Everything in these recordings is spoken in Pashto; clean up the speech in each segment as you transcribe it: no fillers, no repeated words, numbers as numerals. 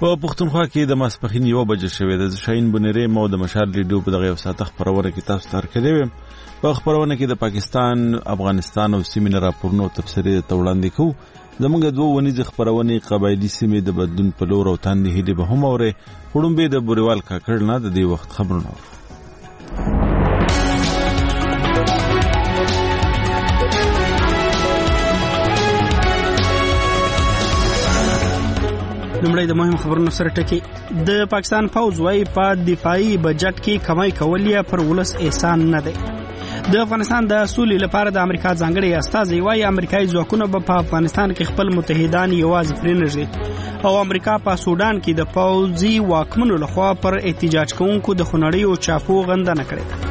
په پښتونخوا کې د ماسپښین 1 بجې شوې د شاهین بنيري مو د مشال ریډیو په دغه ساعت خبرونه کې تاسو ته ورکړې په خبرونه کې د پاکستان افغانستان او سیمې راپورونو تفسیري توړاندې کوو زموږ دوه ونیز خبرونه قبایلی سیمې د بدلون په لور او تاندې هلي به هم اوره خړم به د بوريوال کاکړ نه د دې وخت خبرونه لمړی د مهم خبرونو سره ټکی د پاکستان فوج وايي په دفاعي بجټ کې کمای کول یې پر ولس احسان نه دی. د افغانستان د سولې لپاره د امریکا ځانګړي استازي وايي امریکایي ځواکونه په افغانستان کې خپل متحدان یوازې پرېنږدي او امریکا په سودان کې د پوځي واکمنو لخوا پر احتجاج کوونکو د خنړیو چاپو غندنه کړې ده.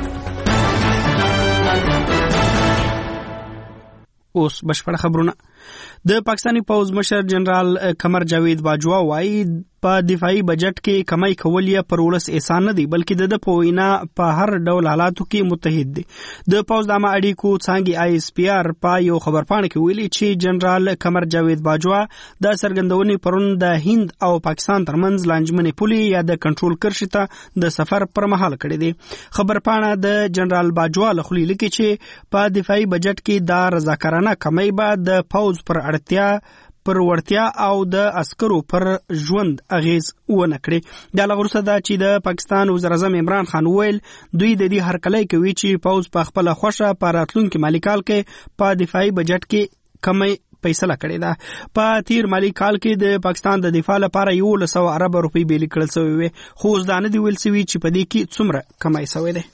اوس بشپړ خبرونه. د پاکستاني پوځ مشر جنرال قمر جاوید باجوا وايي په دفاعي بجټ کې کمای کول یې پر ولس احسان نه دی بلکې د پوینا په هر ډول حالاتو کې متحد دی. د پوځ د اړیکو څنګه آی اس پی آر په یو خبرپاڼه کې ویلي چې جنرال قمر جاوید باجوا د سرګندونې پرون د هند او پاکستان ترمنځ لانجمنې پولې یا د کنټرول کرښې ته د سفر پر مهال کړی دی. خبرپاڼه د جنرال باجوا له خوا لیکي چې په دفاعي بجټ کې د رضاکارانه کمای به د پوځ پر وړتیا او د عسکرو پر ژوند اغیز ونه کړي. د لغورسه دا چې د پاکستان وزیر اعظم عمران خان ویل دوی د دې هرکلی کوي چې پوځ په خپل خوښه په راتلونکي مالي کال کې په دفاعي بجټ کې کمی فیصله کړې ده. په تیر مالي کال کې د پاکستان د دفاع لپاره 100 ارب روپۍ بیل کړل شوی وي خو ځدانه دی ویل سوي چې په دې کې څومره کمای شوی دی.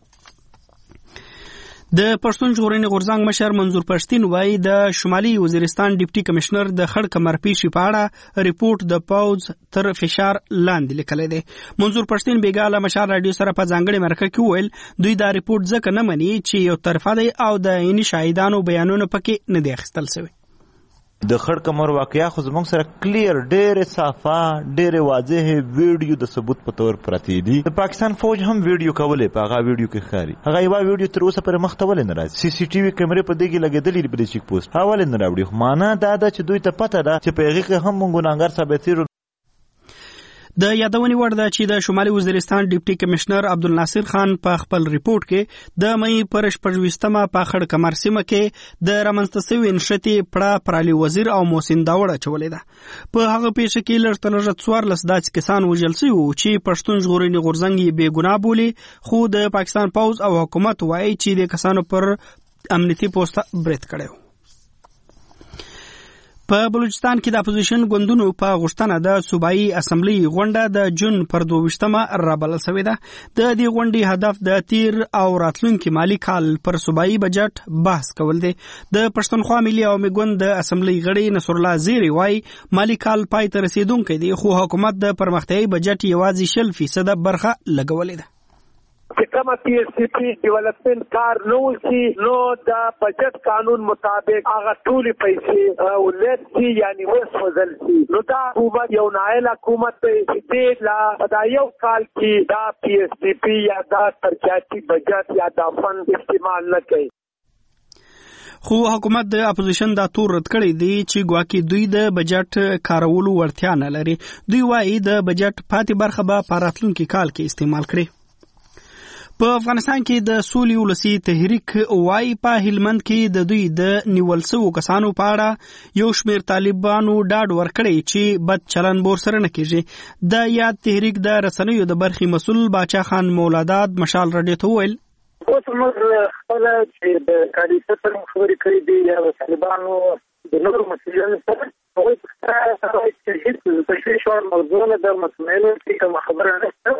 د پښتون ژغورنې غورځنګ مشر منظور پښتين وايي د شمالي وزیرستان ډیپټي کمشنر د خړ کمر پیشي په اړه ریپورت د پوز تر فشار لاندې لیکلی دی. منظور پښتين بیګاله مشال رادیو سره په ځانګړي مرکه کې ویل دوی دا ریپورت ځکه نه مني چې یو طرفه دی او د عیني شاهدانو بیانونه پکې نه دي اخیستل شوی. د خړ کمر واقعیا خو زموږ سره کلیر ډېر صافه ډېر واضح ویډیو د ثبوت په تور پرتی دي. د پاکستان فوج هم ویډیو کولې په هغه ویډیو کې ښکاري هغه یو ویډیو تر اوسه پر مخ ته ولې نه راځي. سی سی ټي وي کیمرې په دې کې لګېدلې په دې چیک پوسټ هغه ولې نه راوړي. معنا دا ده چې دوی ته پته ده چې په هغه کې هم موږ ګناهګار ثابتېږو. د یادونې وړ ده چې د شمالي وزیرستان ډیپټي کمشنر عبدالناصر خان په خپل ریپورت کې د مې پر 28مه په خړ کمر سیمه کې د رامنځته شوې نښتې پړه پرالي وزیر او محسن داوړ اچولې ده. په هغه پیښه کې لږ تر لږه 14 داسې کسان وژل شوي وو چې پښتون ژغورنې غورځنګ یې بې ګناه بولي خو د پاکستان پوځ او حکومت وایي چې د کسانو پر امنیتي پوسټه برید کړی و. په بلوچستان کې د اپوزیشن ګوندونو په غوښتنه د صوبایي اسمبلی غونډه د جون پر 22مه رابلل شوې ده. د دې غونډې هدف د تیر او راتلونکي مالي کال پر صوبایي بجټ بحث کول دی. د پښتونخوا ملي عوامي ګوند د اسمبلی غړي نصر الله زیری وايي مالي کال پای ته رسیدونکی دی خو حکومت د پرمختیایي بجټ یوازې 0% برخه لګولې ده. کما پی ایس سی پی ډیولپمنٹ کار نو سی نو د بجټ قانون مطابق هغه ټول پیسې ولید سی یعنی وسوځل سی نو دا حکومت یو نایل حکومت په دې لا یو کال کې دا پی ایس سی پی یا دا ترقیاتی بجټ یا دا فند استعمال نه کوي. خو حکومت د اپوزیشن دا تور رد کړی دی چې ګواکې دوی د بجټ کارولو ورتیا نه لري. دوی وایي د بجټ پاتې برخه به په راتلونکي کال کې استعمال کړي. په افغانستان کې د سولې ولسی تحریک وايي په هلمند کې د دوی د نیول شوو کسانو په اړه یو شمېر طالبانو ډاډ ورکړی چې بد چلن بور سره نه کیږي. د یاد تحریک د رسنیو د برخې مسؤل باچا خان مولادات مشال رادیو ته ویل اوس موږ خپل چې د کالیسه پر خبرې کړې دي یا طالبانو د نورو مسؤلینو سره هغوی په چې هیڅ تشویش موضوع نه د مسؤلینو کې کومه خبره نشته.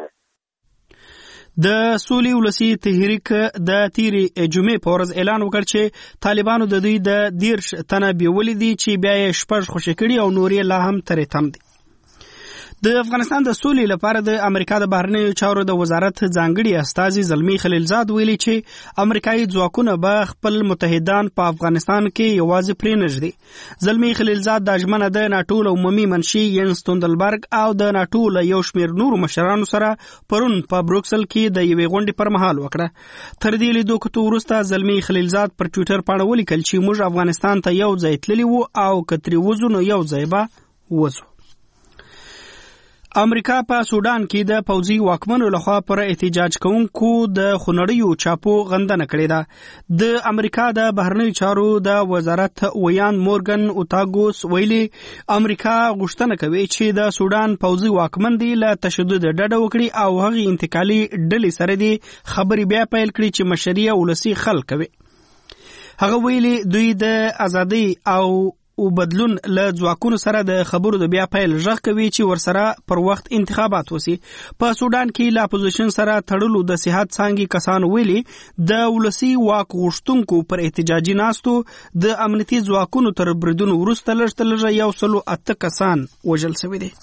د سولې ولسی تحریک د تیری جمعې په ورځ اعلان وکړ چې طالبانو د دوی د 10 تنه بیولې دي چې بیا یې شپږ خوشی کړي او نورې لا هم ترې تم دي. د افغانستان د سولې لپاره د امریکا د بهرنیو چارو د وزارت ځانګړي استازي زلمی خلیلزاد ویلي چې امریکایي ځواکونه به خپل متحدان په افغانستان کې یوازې پرېنږدي. زلمی خلیلزاد د ژمنه د ناټو عمومي منشي ینس ستولتنبرګ او د ناټو یو شمېر نورو مشرانو سره پرون په بروکسل کې د یوې غونډې پر مهال وکړه. تر دې لیدو کتو وروسته زلمی خلیلزاد پر ټویټر باندې ولیکل چې موږ افغانستان ته یو ځای تللی وو او کتري وزو نو یو ځای به وځو. امریکا په سودان کې د پوځي واکمنو لخوا پر احتجاج کوونکو د خونړیو چاپو غندنه کړې ده. د امریکا د بهرنیو چارو د وزارت ویان مورګن اوتاګوس ویلي امریکا غوښتنه کوي چې د سودان پوځي واکمن دی له تشدد ډډه وکړي او هغه انتقالي ډلې سره دی خبرې بیا پیل کړي چې مشري ولسی خلک کوي. هغه ویلي دوی د ازادي او بدلون له ځواکونو سره د خبرو د بیا پیل غږ کوي چې ورسره پر وخت انتخابات وسی. په سودان کې لا اپوزیشن سره تړلو د صحت څانګې کسان ویلي د ولسی واک غوښتونکو پر احتجاجي ناستو د امنیتي ځواکونو تر بریدونو وروسته لږ 108 کسان وژل شوي دي.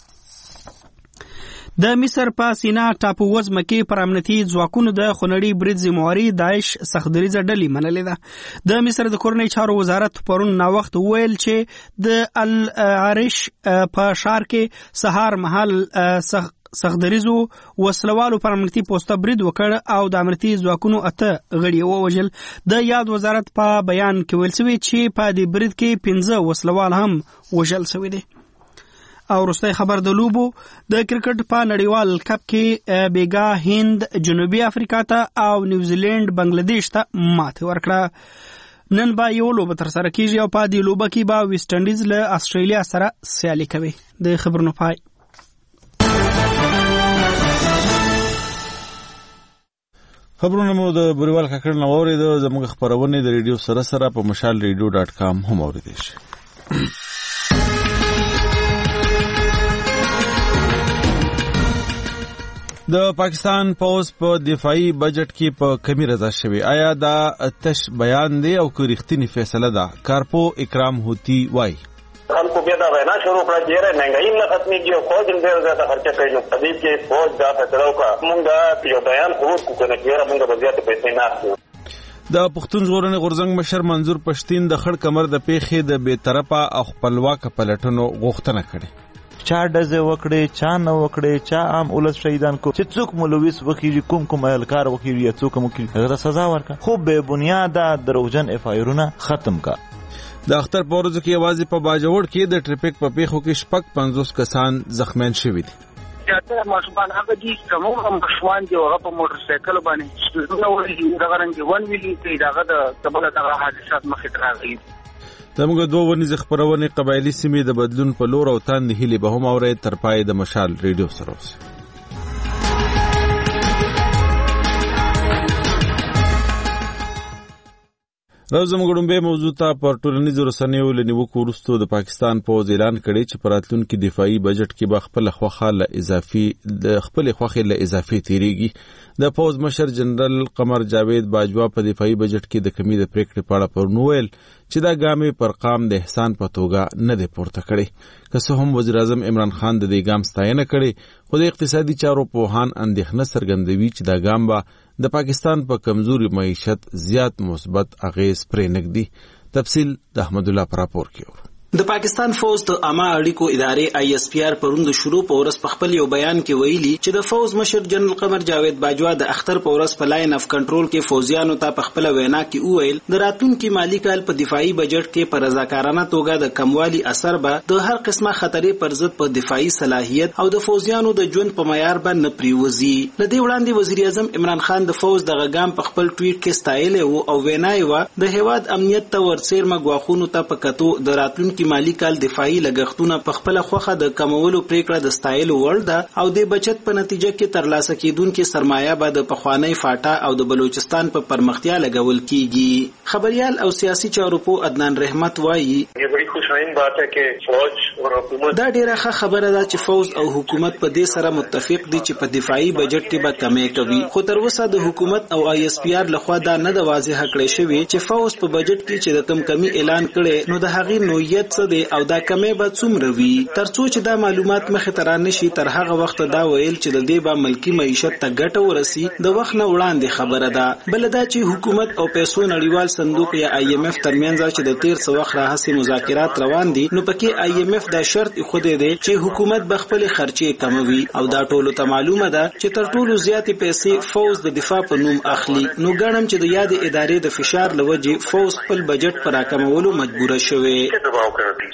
د مصر په سینا ټاپو وزمه کې پر امنیتي ځواکونو د خونړي برید ذمہواري داعش سختدریزه ډلې منلې ده. د مصر د کورنۍ چارو وزارت پرون ناوخت ویل چې د العرش په شهر کې سهار مهال سختدریزو وسلوالو پر امنیتي پوسټه برید وکړ او د امنیتي ځواکونو 8 غړي ووژل. د یاد وزارت په بیان کې ویل شوی چې په دې برید کې 15 وسلوال هم وژل شوي دي. او وروستی خبر د لوبو د کرکټ په نړیوال کپ کې بیګا هند جنوبي افریقا ته او نیوزیلند بنگلاديش ته ماتې ورکړه. نن به یو لوبه تر سره کیږي او په دې لوبه کې به ویسټ انډیز له استرالیا سره سیالي کوي. د خبرونو پای. خبرونه مو د بریوال کاکړ نو اورید. زموږ خبرونه د ریډیو سره په mashalradio.com هم اوریدئ شي. د پاکستان پوز په دفاعي بجټ کې په کمی رضا شوی. آیا دا تش بیان دی او که رښتینی فیصله ده؟ کارپو اکرام هوتی وای خلکو بیا دا وینا شروع کړه چې ډېره مهنګايي نه ختمېږي او فوج هم ډېره زیاته خرچه کوي. نو په دې کې فوج دا فیصله وکړه موږ دا یو بیان خروج کړو که نه کېږي موږ به زیاتې پیسې نه اخلو. د پښتون ژغورنې غورځنګ مشر منظور پښتین د خړ کمر د پیښې د بې طرفه او خپلواکه پلټنو غوښتنه کړې. چا ډزه وکړي چا نه وکړي چا عام ولس شهیدان کو چې څوک ملوث وکړي کوم اهلکار وکړي یا څوک مکړي هغه سزا ورکړه. خو به بنیاده دروغجن افایرونه ختم کا. د اختر پورز کې आवाज په باجوړ کې د ټریفیک په پیښو کې 50 کسان زخمیان شوي دي. زیاتره ماشومان هغه دي چې موږ ماشومان دي هغه په موټر سایکل باندې څنګه ورې دغه رنګ ون ویلي چې دغه د قبل دغه حادثات مخې ته راغلي. زموږ دوه ونیزې خپرونې قبایلي سیمې د بدلون په لور او تاندې هیلې به هم اورئ. تر پای د مشال ریډیو سره اوسئ. راځو زموږ ډومبه موضوع ته پر ټولنیزو رسنیو له نیوکو وروسته د پاکستان پوځ اعلان کړی چې په راتلونکي دفاعي بجټ کې به خپل خوښه له اضافي تیریږي. د پوځ مشر جنرال قمر جاوید باجوا په دفاعي بجټ کې د کمی د پریکړې په اړه پرون ویل چې دا ګام پر قام د احسان په توګه نه دی پورته کړی. که څه هم وزیر اعظم عمران خان د دې ګام ستاینه کړې، خو د اقتصادي چارو پوهان اندېښنه څرګندوي چې دا ګام به د پاکستان په کمزوري معیشت زیات مثبت اغیز پرې نږدي. تفصیل د احمد الله پر راپور کې. د پاکستان فوج د عامه اړیکو ادارې ISPR پرون د شروع په ورځ په خپل یو بیان کې ویلي چې د فوج مشر جنرال قمر جاوید باجوا د اختر په ورځ په لاین اف کنټرول کې فوجیانو ته په خپل وینا کې وویل د راتلونکي مالی کال په دفاعي بجټ کې په رضاکارانه توګه د کموالي اثر به د هر قسمه خطرې پر ضد په دفاعي صلاحیت او د فوجیانو د ژوند په معیار باندې نه پریوزي. لدې وړاندې وزیر اعظم عمران خان د فوج د غام په خپل ټویټ کې ستایلی و او وینای و د هیواد امنیت ته ورڅیرمه غواخونو ته په کتو د راتلونکي مالی کال دفاعي لګښتونه په خپل خوخه د کمولو پریکړه د ستایلو وړ ده او د بچت په نتیجه کې ترلاسه کیدونکو سرمایه به د پخوانی فاټا او د بلوچستان په پرمختیا لګول کیږي. خبريال او سیاسي چارو په عدنان رحمت وایي یہ بڑی خوشائن بات ہے کہ فوج اور حکومت دا ډیره ښه خبره ده چې فوج او حکومت په دې سره متفق دي چې په دفاعي بجټ کې به کمې کوي. خو تر اوسه د حکومت او ISPR لخوا دا نه د واضح کړی شوی چې فوج په بجټ کې چې د کمی اعلان کړي نو د هغې نوعیت څه دی او دا کمې به څومره وي. ترڅو چې دا معلومات مخې ته رانشي تر هغه وخت دا ویل چې د دې به ملکی معیشت ته ګټه ورسي د وخت نه وړاندې خبره ده. بل دا چې حکومت او پیسو نړیوال صندوق یا IMF ترمنځ چې د تیر څه وخت راهسي مذاکرات روان دي نو پکې IMF دا شرط خوده دی چې حکومت به خپل خرچې کموي او دا ټولو ته معلومه ده چې تر ټولو زیاتې پیسې فوج د دفاع په نوم اخلي. نو ګڼم چې د یاد ادارې د فشار لوجې فوج خپل بجټ پر راکمولو مجبوره شوې.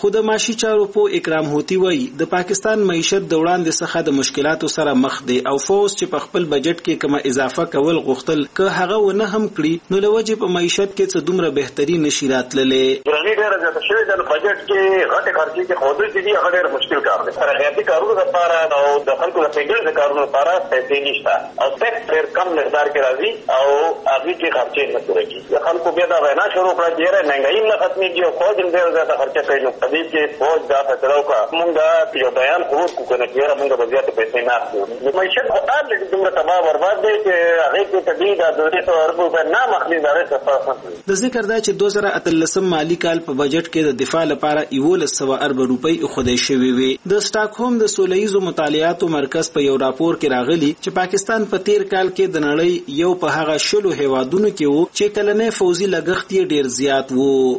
خو د معاشي چارو په اکرام هوتی وایي د پاکستان معیشت د وړاندې څخه د مشکلاتو سره مخ دی او فوز چې په خپل بجټ کې کومه اضافه کول غوښتل که هغه ونه هم کړي نو لوجه په معیشت کې څه دومره بهتري نشي راتللې. ګراني ډېره زیاته شوې ده. بجټ کې غټې خرچې کې ښودل چې دي هغه ډېر مشکل کار دی. ترقیاتي کارونو لپاره او د خلکو د پیګل د کارونو لپاره پیسې نشته او ټیکس ډېر کم مقدار کې راځي او هغې کې خرچې نه پوره کېږي. د خلکو بیا دا وینا شروع کړه چې یاره مهنګایي نه ختمېږي او فوج هم ډېره زیاته خرچه کوي. نو په دې کې فوج دا فیصله وکړه موږ یو بیان خپور کړو که نه چې یاره موږ به زیاتې پیسې نه اخلو. د معیشت خو الریډي دومره تباه برباد دی چې هغې کې طبیعي دا 200 اربو روپۍ نه مخلي د هغې څخه. د ذکر دا چې 2018 مالي کال په بجټ کې د دفاع لپاره 1100 ارب روپۍ ایښودل شوې وې. د سټاکهولم د سولهییزو مطالعاتو مرکز په یو راپور کې راغلي چې پاکستان په تیر کال کې د نړۍ یو په هغه 10 هیوادونو کې وو چې کلنی فوزي لګښت یې ډیر زیات وو.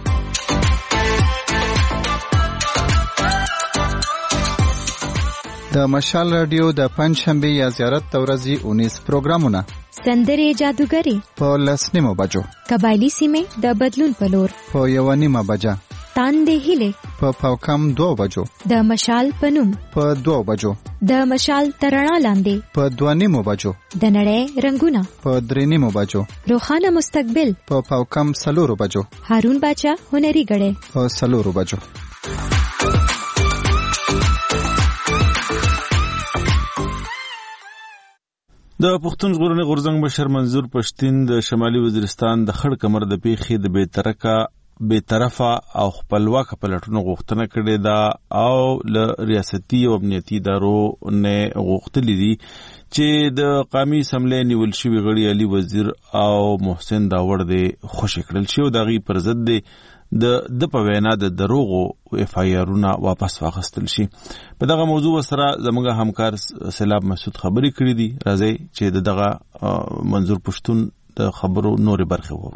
د مشال رادیو د پنځشنبه یا زیارت د ورځې 19 پروګرامونه سندرې جادوګری په 10 بجو، قبایلی سیمه د بدلون په لور په 1 بجه، تاندې هیله په پاوکم 2 بجو، د مشال پنوم په 2 بجو، د مشال ترڼا لاندې په 2 بجو، د نړۍ رنگونه په 3 بجو، روخانه مستقبل په پاوکم 4 بجو، هارون باچا هنري غړې په 4 بجو. د پښتون ژغورنې غورځنګ مشر منظور پښتين د شمالي وزیرستان د خړ کمر د پیښې د بیطرفه او خپلواک پلټونو غوښتنه کړې ده او له ریاستي او امنیتي ادارو نه غوښتلې دي چې د قومي اسمبلی نیول شوي غړي علي وزیر او محسن داوړ د خوشی کړل شو د غي پر ضد د په وینا د دروغو اف آی آرونه واپس واخیستل شي. په دغه موضوع سره زموږ همکار سیلاب مسعود خبري کړې دي. راځي چې دغه منظور پښتون د خبرو نورې برخه وو.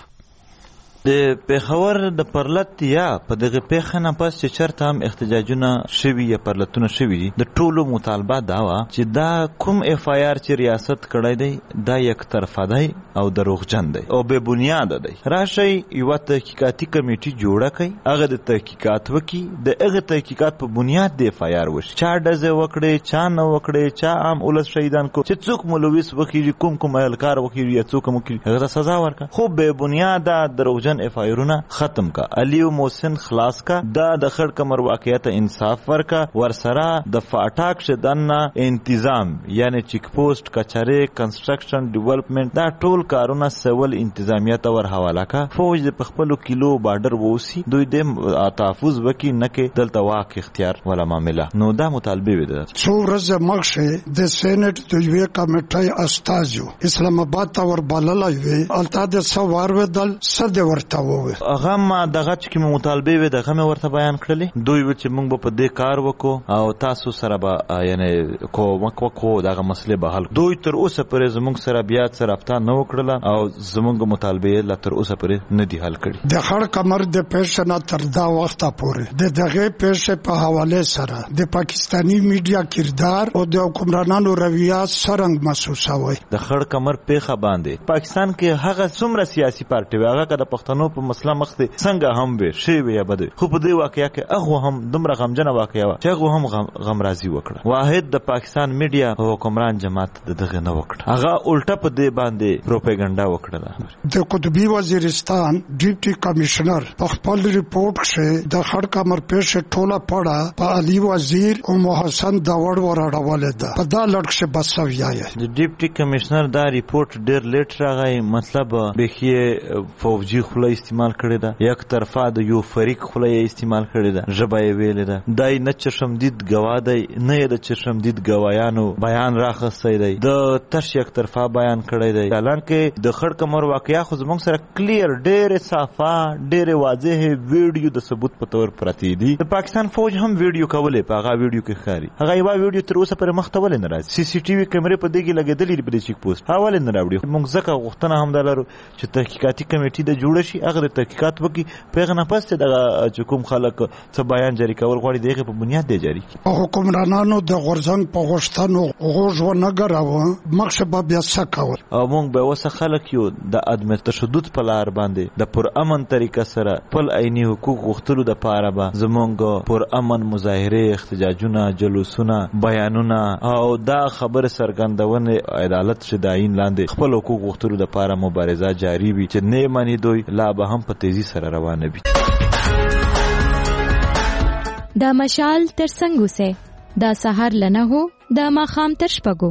د پیښور د پرلط یا په دغه پیښه نه پس چې چرته هم احتجاجونه شوي یا پرلطونه شوي دي د ټولو مطالبه دا وه چې دا کوم اف آی آر چې ریاست کړی دی دا یک طرفه دی او دروغجن دی او بې بنیاده دی. راشئ یوه تحقیقاتي کمیټي جوړه کړئ، هغه د تحقیقات وکړي، د هغه تحقیقات په بنیاد د اف آی آر وشي. چا ډزې وکړې، چا نه وکړې، چا عام ولس شهیدان کو، چې څوک ملوث وکړي، کوم اهلکار وکړي یا څوک هم وکړي، هغه ته سزا ورکړه. خو بې بنیاده دروغجن اف آی آرونه ختم کا، علي او محسن خلاص کا، دا د خړ کمر واقعیت انصاف ورکا، ورسره د فاټاک شدنه انتظام یعنی چیک پوسټ، کچره، کنسټرکشن، ډیولپمنٹ دا ټول کارونه سیول انتظامیه ته ور حواله کا. فوج د پخپلو کیلو بارډر ووسی، دوی د تحفظ وکي نه کې دلته واک اختیار ولا معاملہ. نو دا مطالبه وي. څو ورځې مخکې د سېنات د یوې کمیټې استازو اسلام آباد ته ور بللای وي، الته د سوار ودل صد ورته هغه ما دغه چې کوم مطالبه وي دغه مې ورته بیان کړلې. دوی و چې موږ په دې کار وکړو او تاسو سره به یعنی کومک وکړو دغه مسلې به حل. دوی تر اوسه پورې زموږ سره بیا څه رابطه نه وکړله او زموږ مطالبه لا تر اوسه پورې نه دي حل کړي. د خړ کمر د پیښې نه تر دا وخته پورې د دغه پیښې په حواله سره د پاکستانی میډیا کردار او د حکمرانانو رویه څرنګه محسوسوي. د خړ کمر پیښه باندې پاکستان کې هغه څومره سیاسي پارټي وي هغه د پښتنو په مسله مخ ته څنګه هم به شی وي یا بده، خو په دې واقعیا کې هغه هم دومره غمجنه واقعیا و چې هغه هم غمرازي وکړه. واحد د پاکستان میډیا او حکمران جماعت دغه نه وکړه، هغه الټه په دې باندې پروپاګاندا وکړه. د قطبی وزیرستان ډیپټي کمشنر په خپل ریپورت کې د خړ کمر پیښې ټوله پړه په علي وزیر او محسن داوړ وراړولې ده. په دا لړ کې بسویای د ډیپټي کمشنر دا ریپورت ډیر لیټ راغی. مطلب بخیه فوجي خله استعمال کړی ده، یک طرفه د یو فریق خله استعمال کړی ده، ژبه یې ویلې ده. دای نه چشمدید گواه دی، نه د چشمدید گوايانو بیان راخستی دی، د تش یک طرفه بیان کړی دی. حالانکه د خړ کمر واقعیا خو زموږ سره کلیر ډېر صافه ډېر واضح ویډیو د ثبوت په تور پرتی دي. د پاکستان فوج هم ویډیو کولې، په هغه ویډیو کې ښکاري هغه یو ویډیو تر اوسه پورې مخته ولې نه راځي. سی سی ټي وي کیمرې په دې کې لګېدلې په چیک پوسټ حواله نه راوړي. موږ ځکه غوښتنه هم دلرو چې تحقیقاتي کمیټې د جوړ راشي هغه تحقیقات وکړي په هغه نه پس چې کوم خلک څه بیان جاری کول غواړي دغه په بنیاد دی جاری کړي. حکمرانانو د غورځنګ په غوښتنو غوږ ونه ګراوه مخکې به بیا څه کول او موږ به اوس خلک یو د عدم تشدد په لار باندې د پر امن طریقه سره خپل عیني حقوق غوښتلو د پاره به زمونږ پر امن مظاهره احتجاجونه جلوسونه بیانونه او دا خبر سرګندونه عدالت شداین لاندې خپل حقوق غوښتلو د پاره مبارزه جاری وي چې نه مانی دوی لا به هم په تیزی سره روانه وي. دا مشال تر څنګه سه دا سحر لنه هو دا ماخام تر شپګو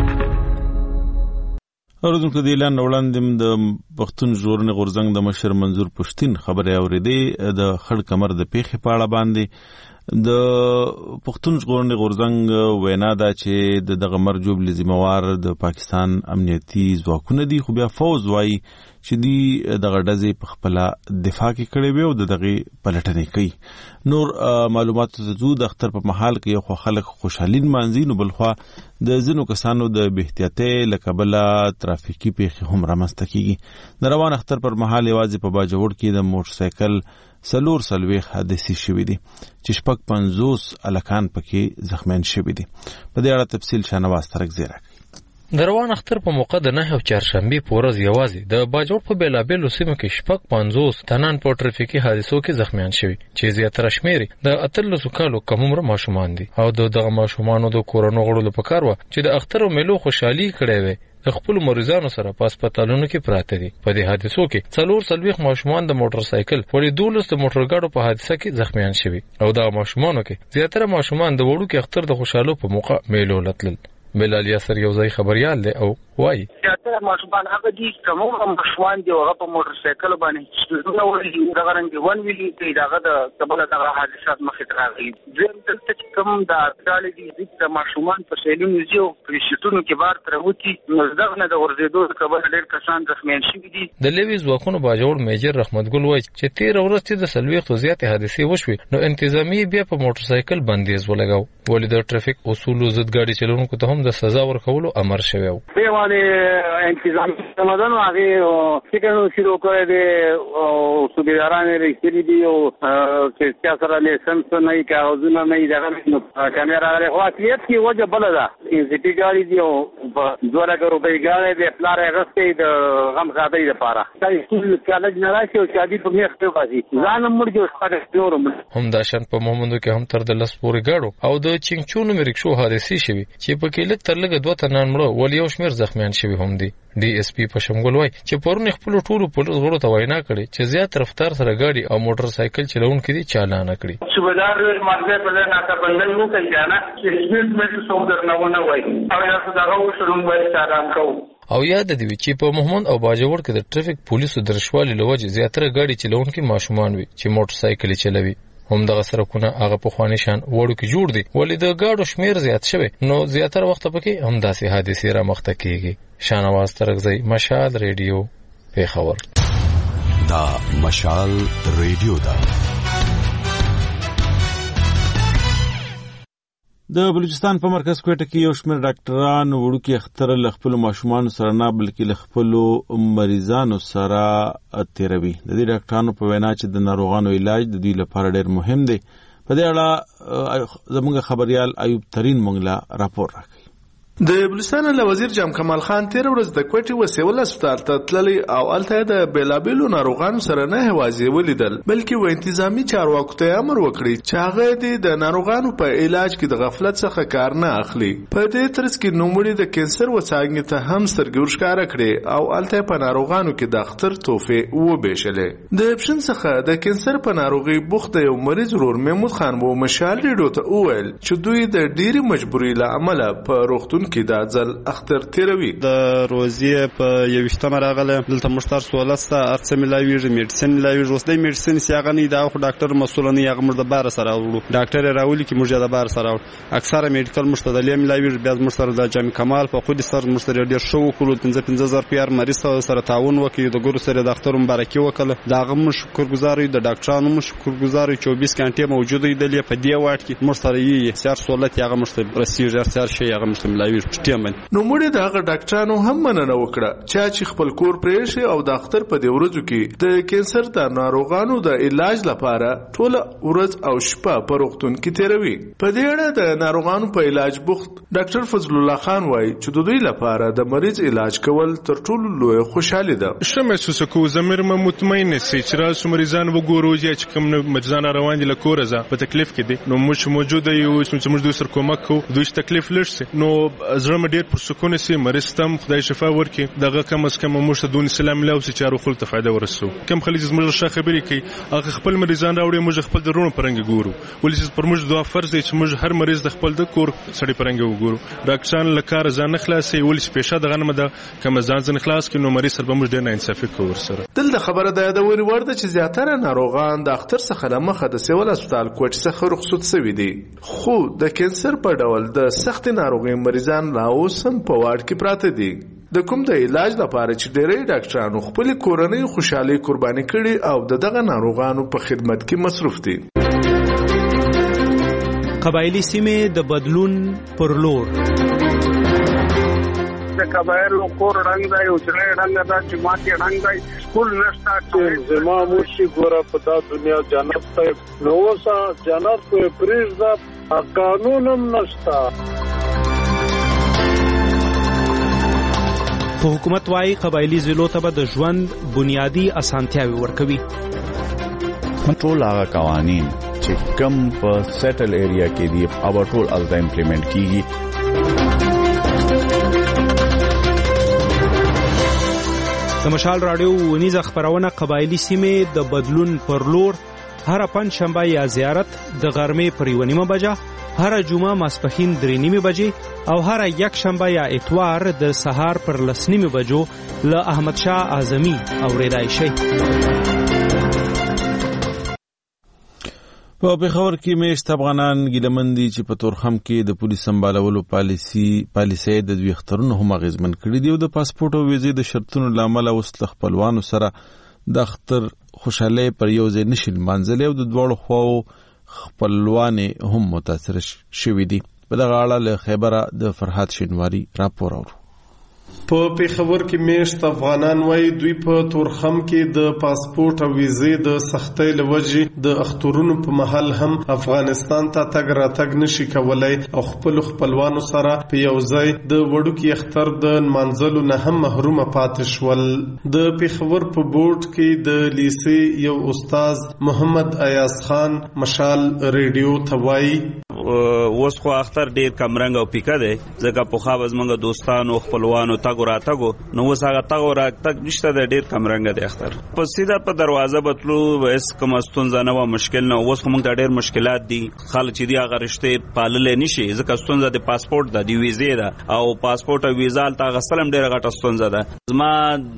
اوردونکو د اعلان وړاندې د پښتون ژغورنې غورځنګ د مشر منظور پښتين خبرې اورېدې د خړ کمر د پیښې په اړه باندې د پښتون ژغورنې غورځنګ وینا دا چې دغه مرجوب لزموار د پاکستان امنیتي ځواکونه دي خو بیا فوز وایي چې دی دغه ډزې په خپل دفاع کې کړې وي او دغه پلټنې کوي. نور معلومات ته د اختر په محل کې یو خلک خوشحالین مانځي نو بلخوا د ځینو کسانو د احتیاطي لکبله ترافیکي پیښې هم رامنځته کیږي. د روان اختر پر محل یوازې په باجوړ کې د موټر سایکل 4 حادثې شوې دي چې 50 الکان پکې زخمیان شوي دي. په دې اړه تفصیل شانواز ترک زیرا کوي. د روان اختر په موقع د نه او چهارشنبه په ورځ یوازې د باجوړ په بیلابېلو سیمو کې 50 تنان په ټرافیکي حادثو کې زخمیان شوي چې زیاتره شمیر د 13 کالو کم عمر ماشومان دي او دغه ماشومانو د کورونو غړو په کار و چې د اختر او میلو خوشحالي کړې وي د خپل مریضانو سره په هسپتالونو کې پراته دي. په دې حادثو کې 4 ماشومان د موټر سایکل وړي 12 د موټر ګاډو په حادثه کې زخمیان شوي او دا ماشومانو کې زیاتره ماشومان د وړو کې اختر د خوشحالو په موقع میلو لتل. بلال یاسر یو ځای خبريال دی او وایي زیاتره ماشومان هغه دي کوم ماشومان دی هغه په موټر سایکل باندې نو ورې دغه رنګ ون ویلي دی دغه د قبل دغه حادثات مخې ته راغلي. زم دلته چې کوم د اټالي دي د ماشومان په سیلونو زیو پرشتونو کې بار تر وتی نو دغه نه د ورزيدو قبل ډېر کسان زخمیان شوي دي. د لوي ځواکونو باجوړ میجر رحمت ګل وایي چې 13 ورځې د سلويختو زیاتې حادثې وشوي نو انتظامی بیا په موټر سایکل بندیز ولګاو ولې د ټرافیک اصولو ضد गाड़ी چلونکو ته هم د سزا ورکولو امر شوی و. په باندې انتظام سمادن هغه څنګه شروع کړی دی او صوبیداران لري دی او چې سیاست لایسنس نه کاغذونه نه دغه کیمرا لري خو اصلیت کې وجه بل ده سټي ګاډي دی او 2000 روپۍ ګاډي د پلار غسته د غم خاطري لپاره دا ټول کالج نه راشي او شادي په میخ ته باسي ځان مړ جو ښکاره جوړم هم داشن په مومندو کې هم تر د لس پورې ګاډو او د چنګچونو مریکشو حادثې شوي چې په کې لږ تر لږه 2 تنان مړه ولې یو شمیر زخمیان شوي هم دي. ډي اس پی په شمګل وای چې پرون خپل ټولو پولیس غړو ته وینا کړې چې زیات رفتار سره ګاډي او موټر سایکل چلونکو دي چالان کړي. صوبیدار مارګه په لاره ناکبندل نو کوي کنه چې هیڅ مې څو درنونه وای او یا څنګه وشلون وای چالان کوو او یاد دی چې په محمد او باجوړ کې د ټریفیک پولیسو درشوالي لوجه زیاتره ګاډي چلونکو ماشومان وي چې موټر سایکل چلوي. هم دغه سرکونه هغه په خواني شان وړو کې جوړ دي ولې د گاډو شمیر زیات شوی نو زیاتره وخت پکې هم داسې حادثې را مخته کیږي. شانواز ترغزی مشال ریډیو پیښور. دا مشال ریډیو دا د بلوچستان په مرکز کوټه کې یو شمېر ډاکټران وړوکی اختر له خپل ماشومان سره نه بلکې له خپل مریضانو سره تیروي. د دې ډاکټرانو په وینا چې د ناروغانو علاج د دوی لپاره ډېر مهم دی. په دې اړه زموږ خبريال ایوب ترین مونږ لا راپور راکړي. د بلوچستان له وزیر جام کمال خان 13 ورځ د کوټي وسیول هسپتال ته تللی او الته د بیلابیلو ناروغانو سره نه هوازي ولیدل بلکې و انتظامی چارواکو ته امر وکړي چې هغه د ناروغانو په علاج کې د غفلت څخه کار نه اخلي. په دې ترڅ کې نوموړي د کینسر وڅانګې ته هم سترګې ورښکاره کړې او الته په ناروغانو کې د اختر توفه وبېشلې. د اپشن څخه د کینسر په ناروغي بوخت یو مریض ورور محمود خان وو مشال ریډیو ته وویل چې دوی د ډېری مجبوري له عمله په روغتون کې د ځل اختر تیروي. د روزي په 21 راغله دلته مشتر 16 ارڅ ملاویږي میډیسن ملاویږي اوس د میډیسن سیاغه نه دا خو ډاکټر مسول نه یغه مرده بار سره وړو ډاکټر راولي کې مرجه د بار سره اکثره میډیکل مشتدلی ملاویږي بیا مشتر د جام کمال په خودي سر مشتر ډیر شو کولو 15000 پیار مریض سره تعاون وکړي د ګورو سره د اختر مبارکي وکړه داغه مو شکرګزاري د ډاکټرانو مو شکرګزاري 24 غنټه موجوده دی په دی واټ کې مشتر یې سر سہولت یغه مشتر رسیږي سر شي یغه مشتر ملاوي وي ټیم نو موږ دغه ډاکټرانو هم مننه وکړه چې خپل کور پرې شي او د اختر په دې ورځو کې د کینسر د ناروغانو د علاج لپاره ټول ورځ او شپه په روغتون کې تیروي. په دې اړه د ناروغانو په علاج بوخت ډاکټر فضل الله خان وایي چې د دوی لپاره د مریض علاج کول تر ټولو لوی خوشحالي ده. ښه محسوس کوو، زمیر مطمئن سي چې راسو مریضان وګورو چې کوم مریضان روان دي له کوره ځه په تکلیف کې دي، نو موږ موجوده یو چې موږ دوی سره کومک کوو، دوی تکلیف لږ سي، نو زړه مې ډېر پر سکون سي، مریض تم خدای شفا ورکړي. دغه کم از کم موږ ته دون سلام لاوسي چې هر خپل ته فائدہ ورسو. کم خلیج موږ ښه خبرې کوي، هغه خپل مریضان راوړي، موږ خپل درونو پرنګ ګورو، ولې چې پر موږ دعا فرض دی چې موږ هر مریض د خپل د کور سړي پرنګ وګورو. ډاکټران له کار ځان خلاصي، ولې چې پیشه دغه نه ده کوم ځان خلاص کینو مریض سره موږ ډېر نه انصافي کوو سره. دلته خبره ده د وری ورده چې زیاتره ناروغان د اختر څخه لمخه د سیول هسپتال کوټ څخه رخصت شوي دي، خو د کینسر په ډول د سخت ناروغي مریضان لا اوس هم په واډ کې پراته دي. د کوم د علاج لپاره چې ډېری ډاکټرانو خپل کورنۍ خوشحالي قرباني کړي او دغه ناروغانو په خدمت کې مصروف دي. قبایلی سیمې د بدلون پر لور. د قبایلو کور رنګ دی او چې رنګ دا چې ماته رنګ دی سکول نشته چې زما موشي ګوره په دا دنیا جنت ته نو وسه جنت په پریزدا قانونم نشته. په حکومت وايي قبایلی ضلعو ته به د ژوند بنیادی اسانتیاوي ورکوي. ټول هغه قوانین چې کم په سیټل ایریا کې دي او ټول الته امپلیمنٹ کیږي. د مشال رادیو ونیزه خبرونه قبایلی سیمې د بدلون پر لور هر پنځ شنبه یا زیارت د غرمې پر 1:30 بجه، هر جمعه ماسپښین 3:30 بجې او هر یک شنبه یا اتوار د سهار پر 10:30 بجو له احمد شاه اعظمي اوریدای شي. په پیښور کې میشت افغانان ګیلمندي چې په تورخم کې د پولیس سمبالولو پالیسۍ د دوی اخترونه هم اغیزمن کړي دي او د پاسپورت او ویزې د شرطونو له امله اوس له خپلوانو سره د اختر خوشحالۍ پر یو ځای نشي لمانځلی او د دواړو خواو خپلوانې هم متاثر شوي دي. په دغه اړه له خیبره د فرحات شینواري راپور اورو. په پیښور کې میشت افغانان وایي دوی په تورخم کې د پاسپورت او ویزې د سختۍ له وجې د اخترونو په محل هم افغانستان ته تګ راتګ نشي کولای او خپل خپلوانو سره په یو ځای د وړوکي اختر د نمانځلو نه هم محرومه پاتې شول. د پیښور په بورډ کې د لیسې یو استاد محمد ایاز خان مشال ریډیو ته وایي اوس خو اختر ډیر کمرنګ او پیکه دی ځکه په خوا زمونږ دوستانو خپلوانو تګ راتګو نو اوس هغه تګ راتګ نشته دی، ډیر کمرنګ دی اختر. په سیده په دروازه بتلو هیڅ کومه ستونزه نه وه، مشکل نه. اوس خو موږ ته ډیر مشکلات دي، خلک چې دي هغه رشتې پاللی نشي ځکه ستونزه د پاسپورت ده، د ویزې ده او پاسپورت او ویزه هلته اخیستل هم ډېره غټه ستونزه ده. زما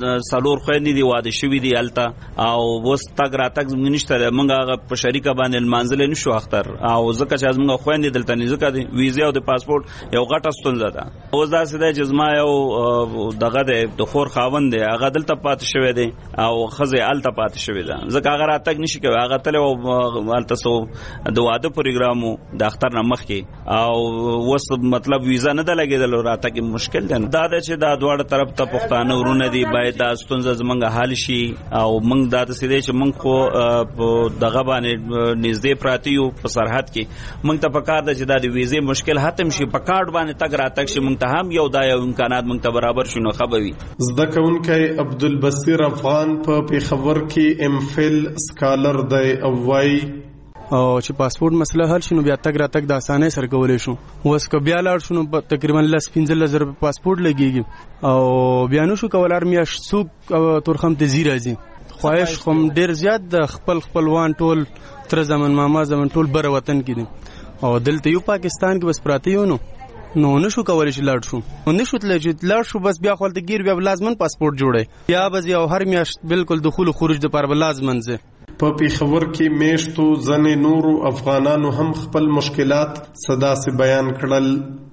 4 خویندې دي واده شوي دي هلته او اوس تګ راتګ زموږ نشته دی، موږ هغه په شریکه باندې لمانځلی نشو اختر او ځکه چې زموږ خویندې دلته نه ځکه د ویزې او د پاسپورت یو غټه ستونزه ده. اوس داسې دی چې زما یو دغه دی د خور خاوند دی هغه دلته پاتې شوی دی او ښځه هلته پاتې شوې ده ځکه هغه راتګ نشي کوي. هغه تللی و هلته څو د واده پروګرام و د اختر نه مخکې او اوس مطلب ویزه نه ده لګېدل، راتګ مشکل دی. دا ده چې دا دواړه طرف ته پښتانه ورونه دي، باید دا ستونزه زموږ حل شي او موږ دا داسې دی چې موږ خو په دغه باندې نږدې پراته یو په سرحد کې، موږ ته پکار ده چې دا د ویزې مشکل ختم شي، په کارډ باندې تګ راتګ شي، موږ ته هم یو دا یو امکانات موږ ته برابر شي نو ښه به وي. زده کوونکی عبدالبصیر افغان په پیښور کې ام فل سکالر دی او وایي او چې پاسپورت مسله حل شي نو بیا تګ راتګ د اسانۍ سره کولی شو. اوس که بیا لاړ شو نو تقریبا 15,000 پاسپورت لګېږي او بیا نو شو کولی هر میاشت څوک تورخم ته ځي راځي. خواهش خو ډېر زیات د خپلوان ټول تر زمن ماما زمن ټول بره وطن کې دي او دلته یو پاکستان کې بس پراته یو نو نشو کولی چې لاړ شو نو نشو تللی چې لاړ شو بس بیا خو هلته ګیر بیا لازمن پاسپورت جوړی بیا به او هر میاشت بالکل دخول و خروج دپاره به لازمن ځي. په پیښور کې میشتو ځنې نورو افغانانو هم خپل مشکلات صدا سے بیان کړل.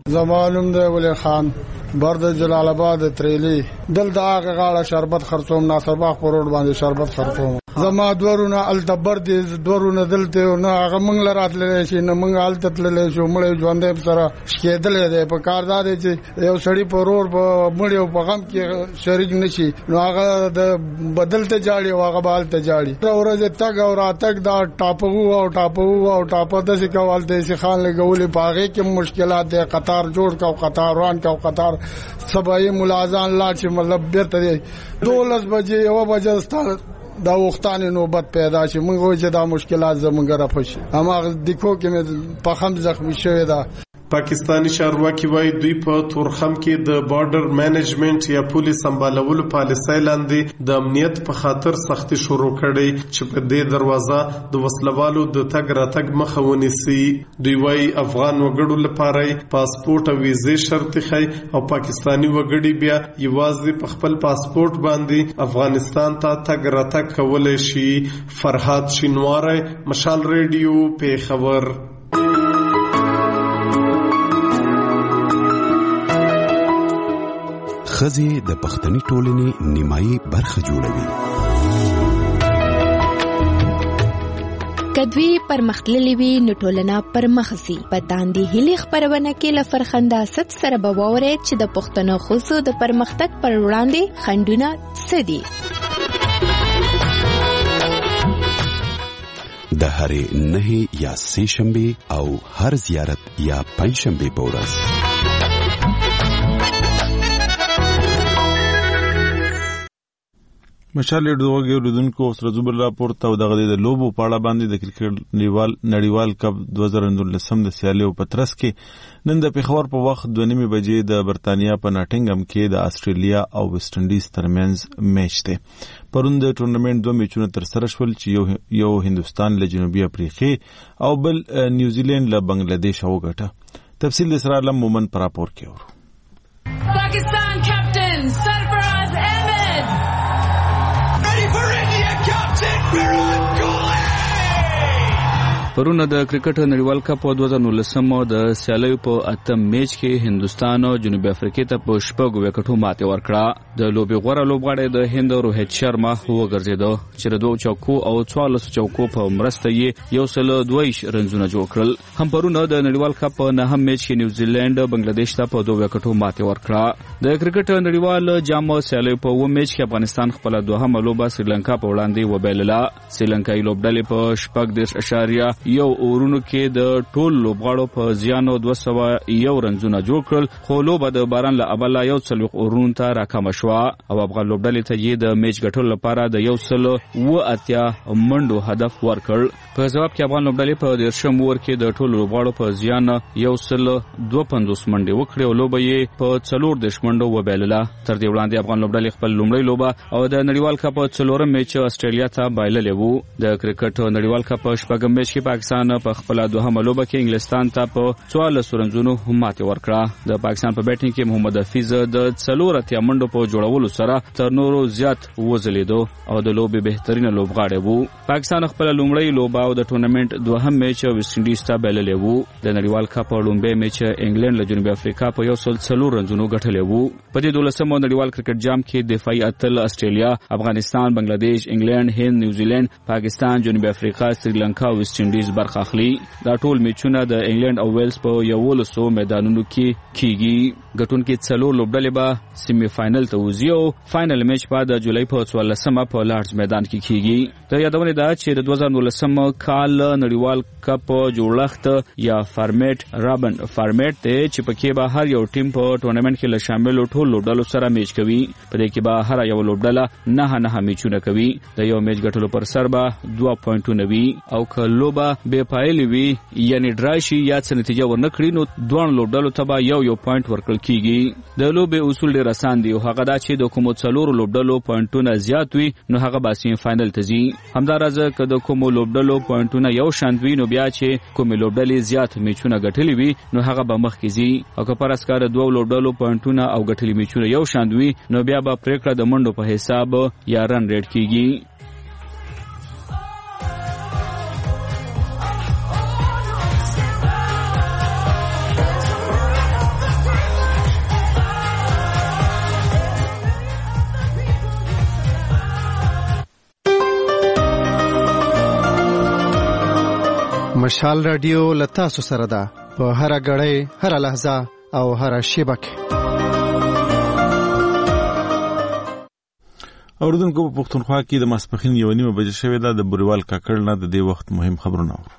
زمانم دی ولی خان برد جلال آباد تریلی دل د هغه غاړه شربت خرڅوم ناصر باغ په روډ باندې شربت خرڅوم زما دورونه التبر دي دورونه دلته نه هغه مونږ لراتللی شي نه مونږ الته تللی شو مړی ژوندی سره شکېدلی دی په کاردار دی چې یو سړی په روډ په مړی او په غم کې شریک نشي نو هغه د بدلته جاړي او هغه به هلته جاړي ورځې تګ او راتګ دا ټاپه داسې کول دی چې خان لګولي په هغې کې مشکلات دی قطار جوړ کا او قطار روان کا او قطار سبایي ملازان لا چې مطلب بیرته دی 12 بجې 1 بجې دا وختانه نوبت پیدا شي موږ وایو چې دا مشکلات زمونږ رافه شي اما دکو کې مې په خم زخمی شوی دا پاکستانی چارواکي وایي دوی په تورخم کې د بارډر مینجمنت یا پولیس سمبالولو پالیسۍ لاندې د امنیت په خاطر سختي شروع کړي چې په دې دروازه د وسلوالو د تګ راتګ مخه ونیسي. دوی وایي افغان وګړو لپاره پاسپورت او ویزې شرط خي او پاکستانی وګړي بیا یوازې په خپل پاسپورت باندې افغانستان ته تګ راتګ کولای شي. فرهاد شینواری، مشال ریډیو، پیښور. ښځې د پښتني ټولنې نیمایي برخه جوړوي. کدوی پرمختللې وي نو ټولنه پرمخسي. په تاندې هلي خبرونه کې لفرخنده ست سره به ووري چې د پښتنو خصو د پرمختګ پر وړاندې خنډونه څه دي. د هرې 9 یا 3 شنبه او هر زیارت یا 5 شنبه په ورځ مشال ډوګي ورودونکو سره زبر راپور ته د غدې د لوبو پاړه باندې د کرکټ نړیوال کپ 2019 د سیالیو په ترڅ کې نن د پیښور په وخت 2:30 بجې د برتانیا په ناټینګم کې د استرالیا او ویسټ انډیز ترمنځ میچ دی. پرون د ټورنمنت 2 میچونه تر سره شول چې یو هندستان له جنوبي افریقې او بل نیوزیلند له بنگلاديش وګټه. تفصیل د سره علم مومن پر راپور کې ورو. پاکستان کپټن سرفراز احمد ready for India captain Virat Kohli. پرونه د کرکټ نړیوال کپ 2019 د سیالیو په اتم میچ کې هندستان او جنوبي افریقا ته په شپږو وکټو ماتې ورکړه. د لوبي غوړه لوبغاړی د هند روهیت شرما وګرځیدو چې د 2 چوکو او 14 چوکو په مرسته یې 102 رنزونه جوړ کړل. هم پرونه د نړیوال کپ نه هم میچ کې نیوزیلند بنگلاديش ته په 2 وکټو ماتې ورکړه. د کرکټ نړیوال جام سیالیو په و میچ کې افغانستان خپل دوهمه لوبه سریلانکا په وړاندې وبایلله. سریلانکایي لوبډلې په 14.1 یو اورونو کې د ټول لوبغاړو په زیانو 201 رنزونه جوړ کړل، خو لوبه د باران له امله 140 اورونو ته راکمه شوه او افغان لوبډلې ته یې د میچ ګټلو لپاره د 180 منډو هدف ورکړ. په جواب کې افغان لوبډلې په 13 اوور کې د ټول لوبغاړو په زیان 152 منډې وکړې او لوبه یې په 40 منډو وبایلله. تر دې وړاندې افغان لوبډلې خپل لومړی لوبه او د نړیوال کپ 4 میچ استرالیا ته بایللې وو. د کرکټ نړیوال کپ شپږم میچ کې پاکستان په خپل دوهمه لوبه کې انګلستان ته په 44 رنزونو ماتې ورکړه. د پاکستان په بیټینګ کې محمد حفیظ د 4 منډو په جوړولو سره تر نورو زیات وځلیدو او د لوبې بهترینه لوبغاړی وو. پاکستان خپل لومړی لوبه او د ټورنمنت دوهم میچ ویسټ انډیز ته بایللې وو. د نړیوال کپ لومړی میچ انګلند له جنوبي افریقا په 104 رنزونو ګټلې وو. په دې 12مو نړیوال کرکټ جام کې دفاعي اتل استرالیا، افغانستان، بنگلاديش، انګلند، هند، نیوزیلند، پاکستان، جنوبي افریقا، سریلانکا او ویسټ انډیز برخه اخلي. دا ټول میچونه د انګلند او ویلز په 1100 میدانونو کې کیږي. ګټونکي 4 لوبډلې به سیمی فائنل ته وځي او فائنل میچ به د جولای په 14مه په لارډز میدان کې کیږي. د یادونه ده چې د 2019 کال نړیوال کپ جوړښت یا فارمیټ رابن فارمیټ ته چې پکې به هر یو ټیم په ټورنمنت کې له شامل ټول لوبډلو سره میچ کوي. په دې کې به هر یو لوبډله نه میچونه کوي. د یو میچ ګټلو پر سر به 2 پوینټونه وي او کلوبه به پایلې وي یعنی ډراشي یا څه نتیجه ورنکړي نو دوه لوبډلو ته به یو پوینټ ورکړل کیږي. د لوبې اصول ډېر آسان دي او هغه دا چې د کومو 4 لوبډلو پوینټونه زیات وي نو هغه به سیمی فائنل ته ځي. همدارنګه که د کومو لوبډلو پوینټونه یو شان وي نو بیا چې کومې لوبډلې زیات میچونه ګټلې وي نو هغه به مخکې ځي او که پر اسکار 2 لوبډلو پوینټونه او ګټلې میچونه یو شان وي نو بیا به پریکړه د منډو په حساب یا رن ریټ کیږي. مشال رادیو لتا سره ده په هر غړې هر لحظه او هر شیبه کې. اوردونکو په پښتونخوا کې د ماسپخین 1:30 بجې شوې ده. د بوریوال کاکړ نه د دې وخت مهم خبرونه اورو.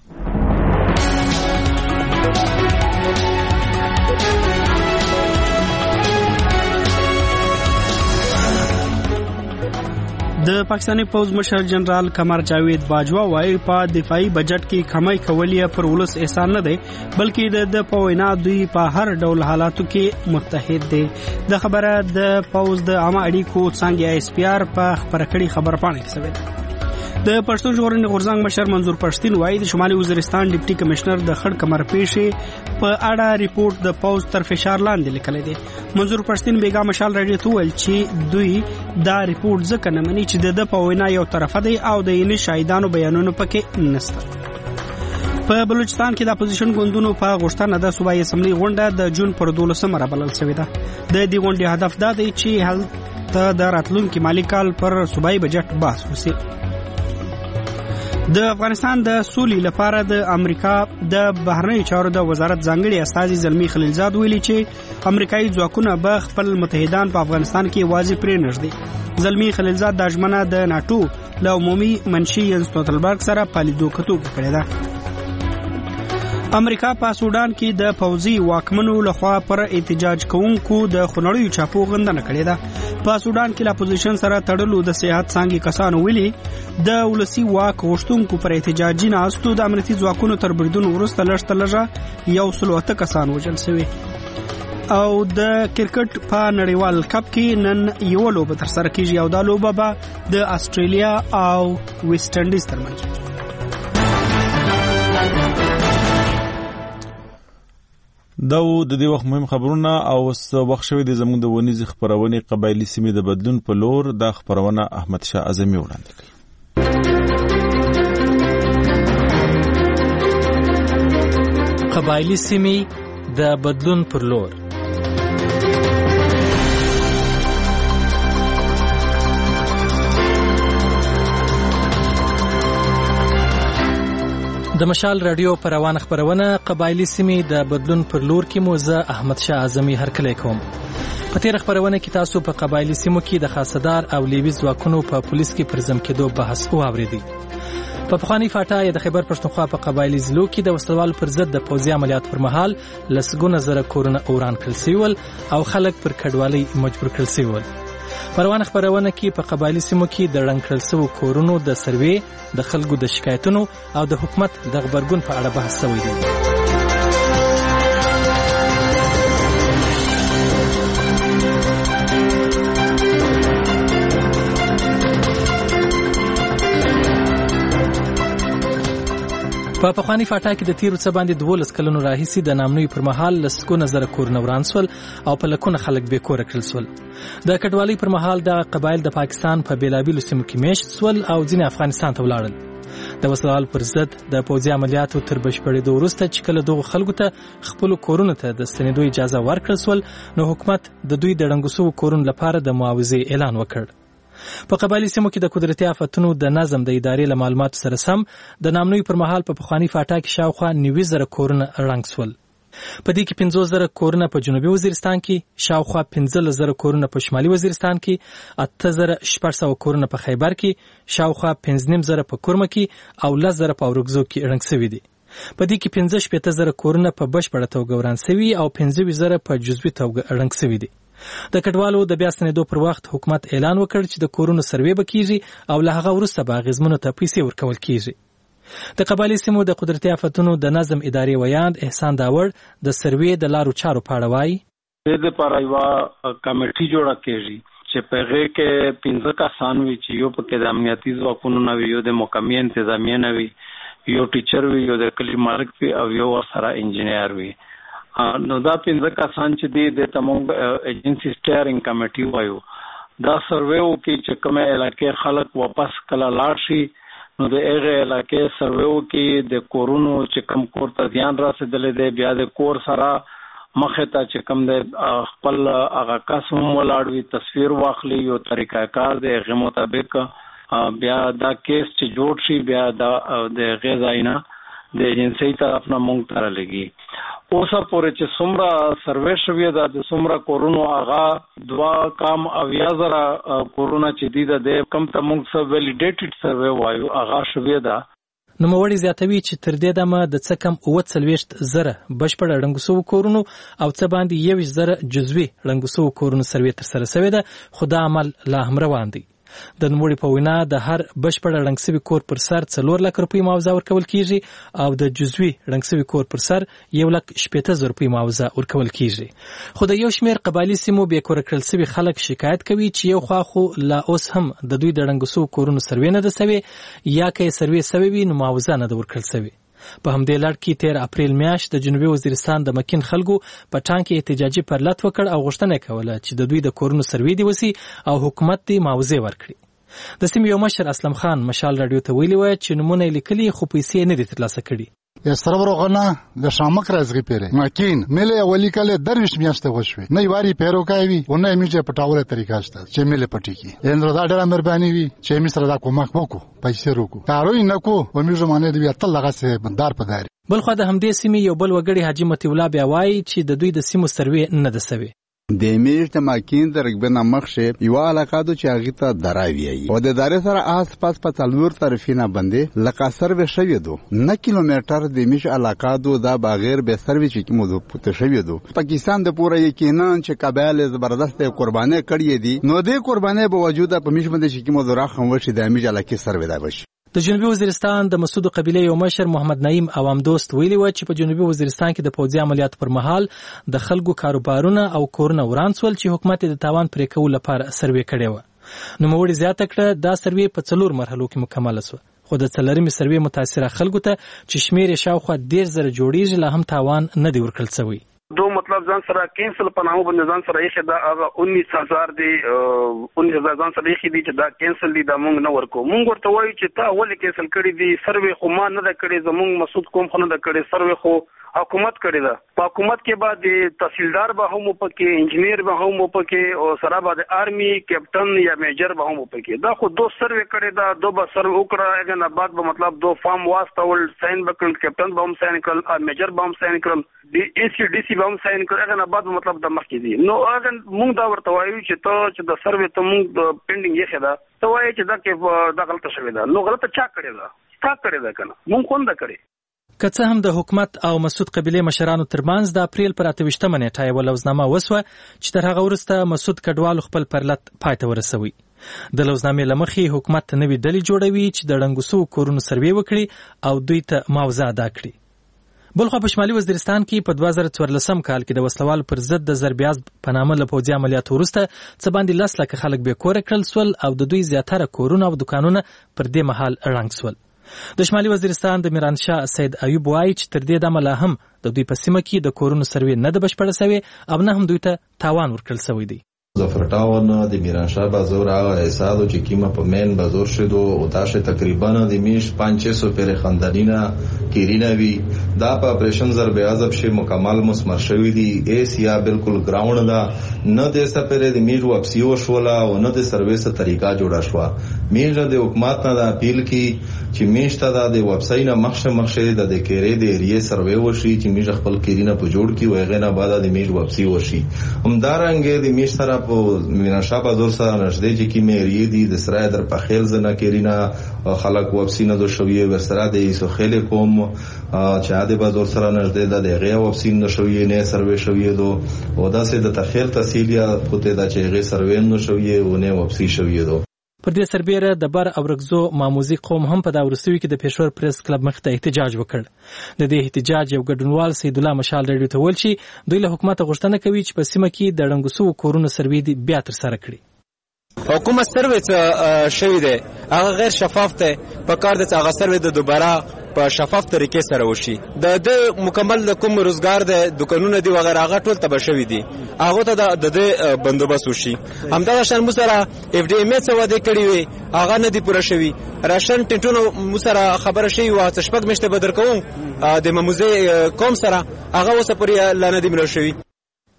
د پاکستاني پوز مشر جنرال قمر جاوید باجوا وايي په دفاعي بجټ کې کمای کول یې پر ولس احسان نه دی بلکې د پوینا دوی په هر ډول حالاتو کې متحد دي. د خبره د پوز د عامه اړیکو څنګه ISPR په خبره کړي خبر پاڼه کې شوی. د پښتون ژغورنې غورځنګ مشر منظور پښتين وايي د شمالي وزیرستان ډیپټي کمشنر د خړ کمر پیښې په اړه ریپورت د پوز تر فشار لاندې لیکل دي. منظور پښتين بیګا مشال راډیو ته ویل چې دوی دا ریپورت ځکه نه مني چې د پوینا یو طرفه دی او د یې شاهدانو بیانونو پکې نشته. په بلوچستان کې د اپوزیشن ګوندونو په غوښتنه د صوبایي اسمبلی غونډه د جون پر 12 بلل شوې ده. د دې غونډې هدف دا دی چې هلته د راتلونکي مالي کال پر صوبایي بجټ بحث وشي. د افغانستان د سولې لپاره د امریکا د بهرنیو چارو د وزارت ځانګړي استازي زلمی خلیلزاد ویلي چې امریکایي ځواکونه به خپل متحدان په افغانستان کې واضح پرې نږدې. زلمی خلیلزاد د ژمنه د ناتو له عمومي منشي ینس ستولتنبرګ سره پالیدو کتو کړی ده. امریکا په سودان کې د پوځي واکمنو لخوا پر احتجاج کوونکو د خنړیو چاپو غندنه کړې ده. په سودان کې لا اپوزیشن سره تړلو د سیاحت څنګه کسانو ویلي د ولسی واک غوښتونکو پر احتجاجي ناستو د امنیتي ځواکونو تر بریدونو وروسته لږه 108 کسان وژل شوي. او د کرکټ په نړیوال کپ کې نن یو لوبه تر سره کیږي او دا لوبه به د استرالیا او ویسټ انډیز ترمنځ. دا د دې وخت مهم خبرونه او وخت شوی د زموږ د ونیز خبرونه قبایلی سیمې د بدلون په لور د خبرونه احمد شاه اعظمي وړاندې کړي. قبایلی سیمې د بدلون پر لور. د مشال رادیو پر روان خبرونه قبایلی سیمې د بدلون پر لور کې موزه احمد شاه اعظمي هرکلی کوم. په تیر خبرونه کې تاسو په قبایلی سیمو کې د خاصدار او لیوي ځواکونو په پولیس کې پرزم کېدو بحث واوریدي. په پخوانی فاټا د خیبر پښتونخوا په قبایلی ضلعو کې د وسلوالو پر ضد د پوځي عملیات پر مهال لسګونه زره کورونه اوران کړل شول او خلک پر کډوالۍ مجبور کړل شول. پروانه خبرونه کې په قبایلی سیمو کې د رنګ کړل شوو کورونو د سروې د خلکو د شکایتونو او د حکومت د خبرګون په اړه بحث شوی دی. په پخوانی فاټا کې د تیرو څه باندې 12 کلونو راهیسي د نامنوي پر مهال لسګونه زره کورونه وران شول او په لکونه خلک بې کوره کړل شول. د کډوالۍ پر مهال د قبایل د پاکستان په بیلابیلو سیمو کې میشت شول او ځینې افغانستان ته ولاړل. د وسلوال پر ضد د پوځي عملیاتو تر بشپړېدو وروسته چې کله دغو خلکو ته خپل کورونو ته د ستنېدو اجازه ورکړل شول نو حکومت د دوی د ړنګو شوو کورونو لپاره د معاوضې اعلان وکړ. په قبایلی سیمو کې د قدرتي آفتونو د نظم د ادارې له معلوماتو سره سم د نامنوي پر مهال په پخوانی فاټا کې شاوخوا 90,000 کورونه ړنګ شول. په دې کې 50,000 کورونه په جنوبي وزیرستان کې، شاوخوا 15,000 کورونه په شمالي وزیرستان کې، 8,600 کورونه په خیبر کې، شاوخوا 15,000 په کورمه کې او 10,000 په اورګزو کې ړنګ شوي دي. په دې کې 15,000 کورونه په بشپړه توګه وران شوي او 15,000 په جزوي توګه ړنګ شوي دي. د کډوالو د بیا ستنېدو پر وخت حکومت اعلان وکړ چې د کورونو سروې به کیږي او له هغه وروسته به اغېزمنو ته پیسې ورکول کیږي. د قبایلی سیمو د قدرتي آفتونو د نظم ادارې ویاند احسان داوړ د سروې د لارو چارو په اړه وایي. د لپاره یو کمیټي جوړه کیږي چې په هغه کې 15 کسان وي چې یو پکې د امنیتي ځواکونو نه وي، یو د محکمې انتظامیه نه وي، یو ټیچر وي، یو د کلی مالک وي او یو سره انجینیر وي. نو دا 15 کسان چې د تمام ایجنسی سټیرینګ کمیټي وایو دا سروې وکړي چې کومه علاقې خلک واپس کله لاړ شي نو د هغه علاقې سروې وکړي د کورونو چې کم کور ته ځان راسېدلې دی بیا د کور سره مخه ته چې کم د خپل هغه قسم ولاړوي تصویر واخلي یو طریقه کار د هغه مطابق بیا دا کیس چې جوړ شي بیا د غزاینه د ایجنسی طرف نه مونږ ته رالیږي. اوسه پورې چې څومره سروې شوې ده د څومره کورونو هغه 2,80,000 کورونه چې دي د کم ته مونږ څه ویلیډیټډ سروې وایو هغه شوې ده. نوموړي زیاتوي چې تر دې دمه د څه کم 40,000 بشپړ ړنګ شوي کورونو او څه باندې 21,000 جزوي ړنګ شوي کورونو سروې ترسره شوې ده، خو دا عمل لا هم روان دی. د نوموړي په وینا د هر بشپړ ړنګ شوي کور پر سر 4 لک روپۍ معاوضه ورکول کیږي او د جزوي ړنګ شوي کور پر سر 1,80,000 روپۍ معاوضه ورکول کیږي. خو د یو شمېر قبایلي سیمو بې کوره کړل شوي خلک شکایت کوي چې یو خوا خو لا اوس هم د دوی د ړنګ شوو کورونو سروې نه ده سوې، یا که یې سروې سوې وي نو معاوضه نه ده ورکړل سوې. په همدې لړ کې 13 اپریل میاشت د جنوبي وزیرستان د مکین خلکو په ټانک کې احتجاجي پرلط وکړ او غوښتنه کوله چې د دوی د کورونو سروې دي وسی او حکومت دې معاوضه ورکړي. د سیمې یو مشر اسلم خان مشال رادیو ته ویلي و چې نمونه لیکلي خو پیسې نه دي ترلاسه کړي. یا سرور غنا د شامک رازغی پیره مکین مله اولی کله درویش میاشته وشوي نه واری پیرو کوي ونه میجه پټاوله طریقه شته چې مله پټی کی اندر دا ډېر مهرباني وي چې می سره دا کومک وکړو پیسې روکو کاروي نکو و میجه مانه دی اتل لغه سه بندار پداري. بل خو د همدې سیمې یو بل وګړي حاجی متی الله بیا وایي چې د دوی د سیمو سروې نه ده سوي. د میش د ماکین د رګبنه مخشه یو علاقه د چاغی ته دراوی او د داري سره آس پاس په تلور طرفینه باندې لکه سروې شوی دو 9 کیلومتر د میش علاقه دو دا بغیر به سروې چې کوم دو پته شوی دو. پاکستان د پوره یقینا چې قبایل زبردست قرباني کړی دي نو د قرباني په وجود په میش باندې چې کوم دو راخم وشي د میش علاقه سروې دا وشي. د جنوبي وزیرستان د مسعود قبیله یو مشر محمد نعیم عوام دوست ویلي و چې په جنوبي وزیرستان کې د پوځي عملیاتو پر مهال د خلکو کاروبارونه او کورونه وران سول چې حکومت د تاوان پرې کولو لپاره سروې کړې و. نوموړي زیاته کړه دا سروې په 4 مرحلو کې مکمله شوه، خو د 4مې سروې متاثره خلکو ته چې شمیر یې شاوخوا 10,000 جوړیږي لا هم تاوان نه دی ورکړل شوی. دو مطلب ځان سره کینسل پناهو باندې ځان سره یې دا هغه 19,000 دی 19,000 ځان سره یې دي چې دا کینسل دي دا مونږ نه ورکو. مونږ ورته وایو چې تا ولې کینسل کړی دي سروې خو ما نه ده کړې زمونږ مسعود کوم خو نه ده کړې سروې خو حکومت کړی ده. په حکومت کې بعد تحصیلدار به هم پکې انجنیر به هم پکې او سره بعد آرمي کیپټن یا میجر به هم پکې دا خو دو سروې کړی دا دو به سروې وکړه هغه نه بعد به مطلب دو فارم واستول ساين وکړل کیپټن به هم ساين کړل میجر به هم ساين کړل دی ای سی به هم ساين کړل هغه نه بعد مطلب د مخکې دي. نو هغه مونږ دا ورته وایو چې ته چې د سروې ته مونږ د پینډینګ یې خدا ته وایي چې دا کې دا غلطه شوې ده. نو غلطه چا کړې ده تا کړې ده کنه مونږ خوند کړې. که څه هم د حکومت او مسعود قبیله مشرانو ترمنځ د اپریل پر 28 نیټه یو لوزنامه وسوه چې تر هغه وروسته مسعود کډوال خپل پرلط پای ته ورسوي. د لوزنامې لمخې حکومت نوې ډلې جوړوي چې د ړنګو کورونو سروې وکړي او دوی ته معاوضه ادا کړي. بلخو په شمالي وزیرستان کې په 2014 کال کې د وسلوال پر ضد د ضربیاز په نامه له پوځي عملیاتو وروسته څه باندې 10 لکه خلک بې کوره کړل سول او د دوی زیاتره کورونه او دکانونه پر دې مهال ړنګ سول. د شمالي وزیرستان د میرانشاه سید ایوب وایي چې تر دې دمه لا هم د دوی په سیمه کې د کورونو سروې نه ده بشپړه سوې او نه هم دوی ته تاوان ورکړل سوی دی. زفرتاون د میرانشاه بازار هغه حسابو چې کیمه په مین بازار شدو او تاشه تقریبا د میش 500 پر خاندانینا کیرینا وی دا په اپریشن ضرب عذاب شه مکمل مسمر شوی دی ایسیا بالکل گراوند دا نه د سپره د میش واپسی وشولا او نه د سرویس طریقہ جوړا شو. میش د حکومت نه د اپیل کی چې میش ته د ویب سایټ نه مخشه د کېری د ایریا سروې وشي چې میش خپل کیرینا په جوړ کی وغه نه بعد د میش واپسی وشي. همدارنګ د میش سره میرانشاه بازار سره نږدې چې کی مېری دي د سرای در په خیل زنه کېرینا خلک واپسی نه دو شوی ورسره د ایسو خیل کوم چې د بازار سره نږدې د غیا واپسی نه شوی نه سروې شوی دو او دا سه د تخیل تحصیلیا پته دا چې غي سروې نه شوی او نه واپسی شوی دو. پر دې سربېره د بر او رګزو ماموزي قوم هم په دا ورسوي کې د پېښور پریس کلب مخ ته احتجاج وکړ. د دې احتجاج یو ګډونوال سید الله مشال رادیو ته ویل چې دوی له حکومت غوښتنه کوي چې په سیمه کې د ړنګو کورونو سروې دي بیا تر سره کړي. حکومت سروې شوی دی هغه غیر شفاف دی په کار د هغه سروې د دوباره په شفاف طریقې سره وشي. د مکمل کوم روزګار د دکانونو دی وغیرہ هغه ټول تبه شوی دی هغه ته د بندوبست وشي. همدا شان مسره اف ډي ام څه وده کړی وي هغه نه دی پوره شوی. راشن ټینټونو مسره خبره شوی وا تشپک مشته بدر کوم د مموزه کوم سره هغه وسه پرې لانه دی ملو شوی.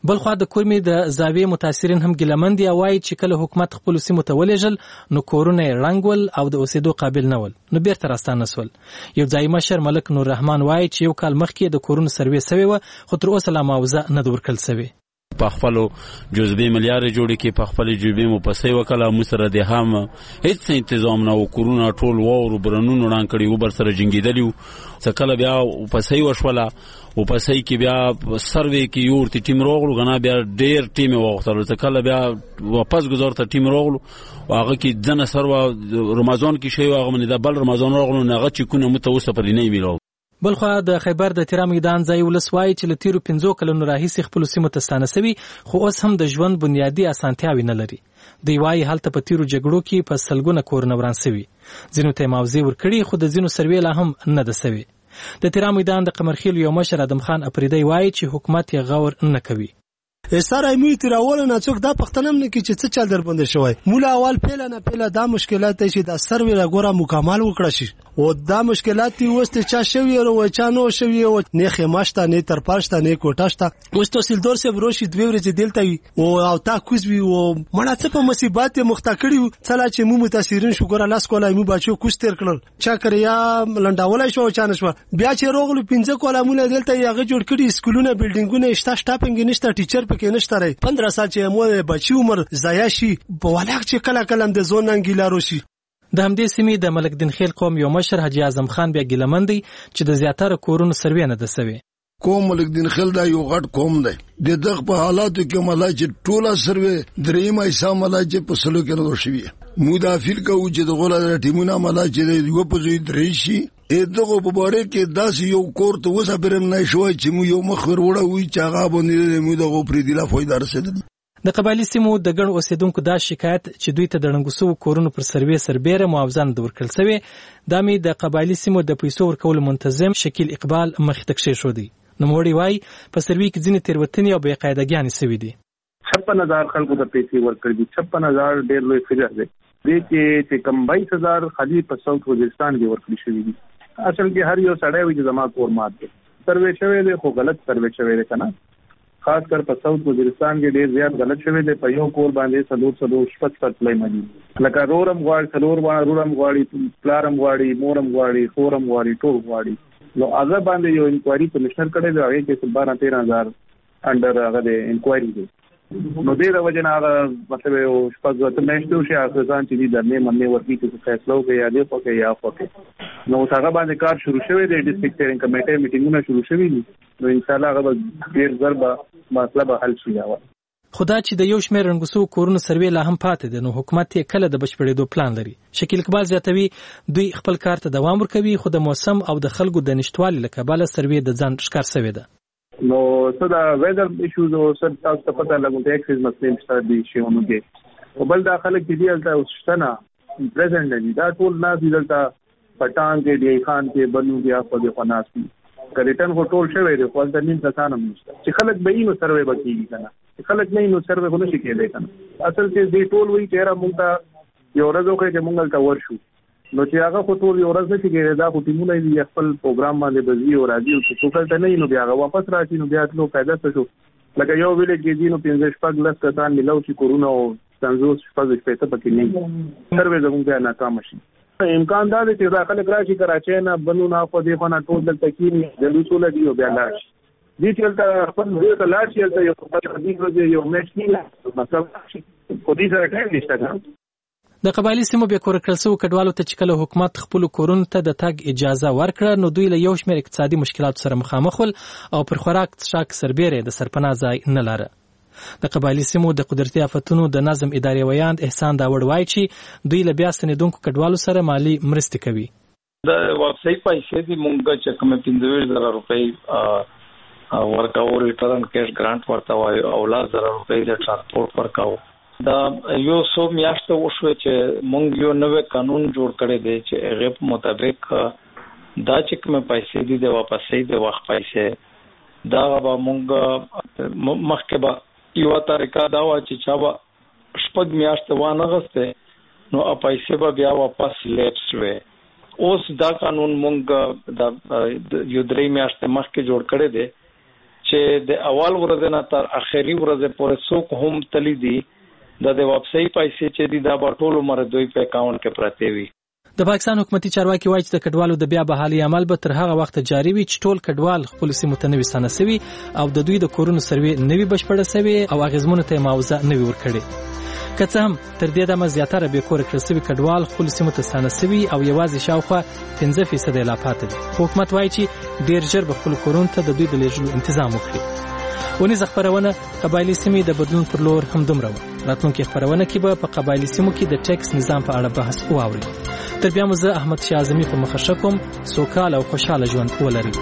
بلخوا د کورمې د زاویې متاثرین هم ګیلمن دي او وایي چې کله حکومت خپل سیمو ته ولېږل نو کورونه یې ړنګ او د اوسېدو قابل نه ول نو بیرته راستانه سول. یو ځایي مشر ملک نور رحمان وایي چې یو کال مخکې د کورونو سروې سوې وه خو تر اوسه لا معاوضه نه ده ورکړل سوې. په خپل جزبي ملیارې جوړې کې په خپل جزبي مو پسې وکړه مو سره د هم هیڅ تنظیم نه وکړونه ټول وو برنونو وړاندې کړي و بر سره جنگیدلی څه کله بیا پسې وشوله او پسې کې بیا سروې کې یو ورته ټیم راغلو غنا بیا ډیر ټیم وغوښتل څه کله بیا واپس گزار ته ټیم راغلو هغه کې ځنه سرو رمضان کې شی هغه من د بل رمضان راغلو نه هغه چې کونه متوسه پر نه میلو. بلخوا د خیبر د تیرا میدان ځای ولس وایي چې له تیرو 15 کلونو راهیسې خپلو سیمو ته ستانه سوي خو اوس هم د ژوند بنیادي اسانتیاوې نه لري. دوی وایي هلته په تیرو جګړو کې په سلګونه کورونه وران سوي ځینو ته معاوضې ورکړي خو د ځینو سروې لا هم نه ده سوي. د تیرا میدان د قمرخیل یو مشر ادم خان اپریدی وایي چې حکومت یې غور نه کوي. سره ایموی تیراول نه څوک دا پښتنم نه کی چې څه چل در باندې شوی مولا اول پیله نه پیله دا مشکلات چې د سروې لګوره مکمل وکړه شي او دا مشکلات وسته چا شوی او چا نو شوی او نه خماشته نه تر پاشته نه کوټاشته اوس تحصیلدار سه بروشي دوی ورځې دلته وي او تا کوزوي او مړه څه په مصیبت مختکړي څلا چې مو متاثرین شو ګور لاس کولای مو بچو کوستر کړل چا کریا لنډاولای شو چانه شو بیا چې روغلو 15 کولامونه دلته یغه جوړ کړي سکولونه بلډینګونه شته شټاپینګ نشته ټیچر کې نشته رہی 15 سال چې مو بچی عمر ضایع شي په ولاک چې کله کلم د زون انګیلارو شي. د همدې سیمې د ملک دین خیل قوم یو مشر حاجی اعظم خان بیا ګیلمن دی چې د زیاتره کورونو سروې نه ده سوي. قوم ملک دین خیل دا یو غټ قوم دی د دغه په حالاتو کې ملای چې ټوله سروې درېمه حصہ ملای چې په سلو کې نه شوی مدافع کوي چې د غوړه ټیمونه ملای چې یو په ځای درې شي دغه په باره کې داسې یو کور ته وسه برم نه شوی چې مو یو مخور وړه وي چې هغه باندې مو دغه پرې دی لا فایده رسېدلی. د قبایلی سیمو د ګڼ اوسیدونکو دا شکایت چې دوی ته د ړنګو کورونو پر سروې سربېره معاوضه نه ورکړل سوې دا مې د قبایلی سیمو د پیسو ورکولو منتظم شکیل اقبال مخې ته کښېښودی. نوموړی وایي په سروې کې ځینې تېروتنې او بې قاعدګیانې سوي دي. 56,000 خلکو ته پیسې ورکړي دي 56,000 ډېر لوی فګر دی دې کې کم 22,000 خالي په ساوث وزیرستان کې ورکړي شوي دي. اصل کې هر یو سړی وي چې زما کور مات دی سروې شوی دی خو غلط سروې شوی دی کنه خاص کر په ساوث وزیرستان کې ډېر زیات غلط شوی دی په یو کور باندې سلور شپږ لای مانی لکه رورم غواړي رورم غواړي پلارم غواړي مورم غواړي خورم غواړي ټول غواړي نو هغه باندې یو انکوایري کمشنر کړی دی هغه کې 12-13,000 انډر هغه د انکوایري دی نو دې د وجه نه هغه مطلب یو شپږ ته میاشتې وشي هغه ځان چې دې درنې منې ورکړي چې فیصله وکړي یا دې وکړي یا وکړي نو هغه باندې کار شروع شوی دی ډیسټریکټ سټیرینګ کمیټې میټینګونه شروع شوي دي نو ان شاء الله هغه ډېر ژر به مسله به حل شي. خدا چې د یو شمېر رنګوسو کورونو سروې لا هم پاتې ده نو حکومت یې کله د بشپړېدو پلان لري. شکیل اقبال زیاتوي دوی خپل کار ته دوام ورکوي خو د موسم او د خلکو د نشټوالي له کبله سروې د ځان ښکار سوې ده. نو څه دا ویدر ایشوز او څه تاسو ته پته لګو ته اکسس مسلې شته دي شیونو کې او بل دا خلک چې دی الته شتنه پریزنټ دي دا ټول نه دي دلته پټان کې دی خان کې بنو بیا په دې فناسي کریټن هو ټول شوی دی خو د نیم کسانم نشته چې خلک به یې نو سروې وکړي کنه چې خلک نه نو سروې ونه شي کېدای کنه اصل کې دې ټول وی تیرا مونږ ته یو ورځ وکړي چې مونږ ته ورشو نو چې هغه خو ټول یو ورځ نه کېږي دا خو ټیمونه یې خپل پروګرام باندې بزي او راځي او چې څوک ته نه نو بیا هغه واپس راشي نو بیا ټول پیدا شو لکه یو ویل کې دي نو 15 کسان ملو چې کورونا او څنګه شپږ پیسې پکې نه سروې زموږه ناکام شي. امکان دا دی چې دا خلک راشي کراچۍ نه بنو نه خو دې خو نه ټول دلته کې د لوڅو لګي او بیا لاړ شي دې چې تل خپل دې ته لاړ شي تل یو په دې یو میچ نه مطلب خو دې سره ټایم نشته. د قبایلی سیمو بیا کور کړل شو کډوالو ته چې کله حکومت خپل کورونو ته د تګ اجازه ورکړه نو دوی له یو شمېر اقتصادي مشکلاتو سره مخامخ ول او پر خوراک څښاک سربېره د سرپناه ځای نه لاره. د قبایلی سیمو د قدرتي آفتونو د نظم ادارې ویاند احسان داوړ وایي چې دوی له بیا ستنېدونکو کډوالو سره مالی مرستې کوي. د واپسۍ پیسې دي مونږ چې کوم 15,000 روپۍ ورکاو ریټرن کیش ګرانټ ورته وایي او 10,000 روپۍ د ټرانسپورټ ورکاو. دا یو څو میاشتې وشوه چې مونږ یو نوې قانون جوړ کړی دی چې هغه په مطابق دا چې کوم پیسې دي د واپسۍ د وخت پیسې دا به مونږ مخکې به یو طریقه دا و چې چا به شپږ میاشتې وانه غوښتې نو پیسې به بیا واپس لیټ شوې. اوس دا قانون مونږ د یو درې میاشتې مخکې جوړ کړی دی چې چې د اول ورځ نه تر اخري ورځ پورې څوک هم تللی دي د واپسۍ پیسې چې دي دا به ټول عمر دوی په اکاونټ کې پراته وي. د پاکستان حکومتي چارواکي وایي چې د کډوالو د بیا بحالي عمل به تر هغه وخت جاري وي چې ټول کډوال خپل سیمو ته نوي ستانه سوي او د دوی د کورونو سروي نوي بشپړه سوي او اغیزمنو ته معاوضه نوي ورکړي. که څه هم تر دې دمه زیاتره بې کوره کړل سوي کډوال خپل سیمو ته ستانه سوي او یوازې شاوخوا 15% لا پاتې دي. حکومت وایي چې ډیر ژر به خپل کورونو ته د دوی د لیږلو تنظیم وکړي. ونیزه خبرونه قبایلی سیمې د بدلون پر لور همدومره وه. راتلونکې خبرونه کې به په قبایلی سیمو کې د ټیکس نظام په اړه بحث واورئ. تر بیا مو زه احمد شاه اعظمي په مخه ښه کوم سوکاله او خوشحاله ژوند ولرئ.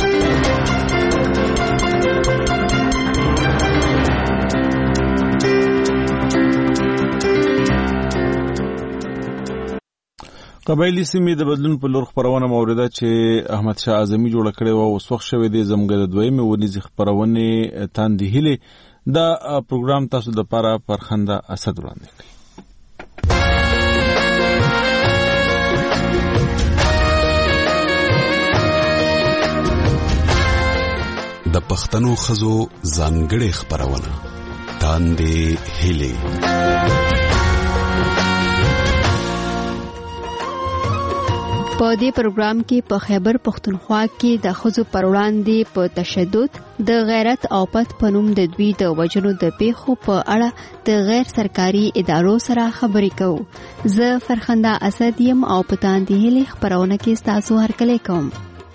قبایلی سیمې د بدلون په لور خبرونه موریده چې احمد شاه اعظمي جوړ کړی و او وسوخ شوی دی زموږ د دویمې ونیزې خبرونه تاندې هیله دا پروګرام تاسو د لپاره پرخنده اسد وړاندې کړي. د پښتنو ښځو ځانګړې خبرونه تاندې هیله. په دې پروګرام کې په خیبر پختونخوا کې د ښځو پر وړاندې په تشدد د غیرت او پت په نوم د دوی د وژنو د پیښو په اړه د غیر سرکاري ادارو سره خبرې کوو. زه فرخنده اسد یم او په تاندې هیلې خبرونه کې ستاسو هرکلی کوم.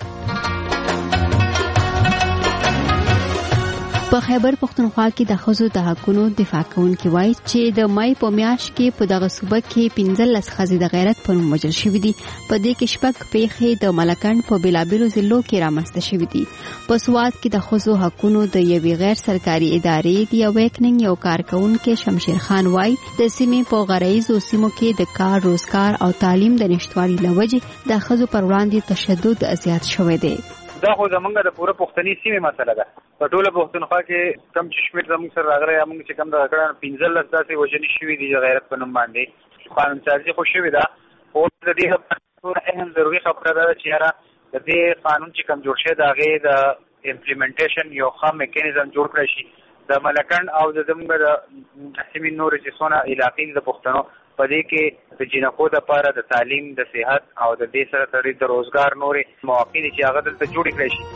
په خیبر پختونخوا کې د ښځو د حقونو دفاع کوونکي وایي چې د مای په میاشت کې په دغه صوبه کې 15 ښځې د غیرت په نوم وژل شوي دي. په دې کې 6 پیښې د ملکنډ په بیلابیلو ضلعو کې رامنځته شوي دي. په سوات کې د ښځو حقونو د یوې غیر سرکاري ادارې د اویکننګ یو کارکونکي شمشیر خان وایي د سیمې په غرایزو سیمو کې د کار روزګار او تعلیم د نشټوالي لوجې د ښځو پر وړاندې تشدد زیات شوی دی. دا خو زمونږ د پوره پښتني سیمې مسله ده. په ټوله پښتونخوا کې کم چې شمېر زموږ سره راغلی موږ چې کم دغه کړه 15 داسې وژنې شوي دي د غیرت په نوم باندې. قانون سازي خو شوې ده خو د دې لپاره اهم ضروري خبره ده چې یاره د دې قانون چې کم جوړ شوی د هغې د امپلیمنټیشن یو ښه میکانیزم جوړ کړی شي. د ملکنډ او د زموږ د سیمې نورې چې څونه علاقې د پښتنو په دې کې د جنکو دپاره د تعلیم د صحت او د دې سره تړلې د روزګار نورې مواقع دي چې هغه دلته جوړې کړی شي.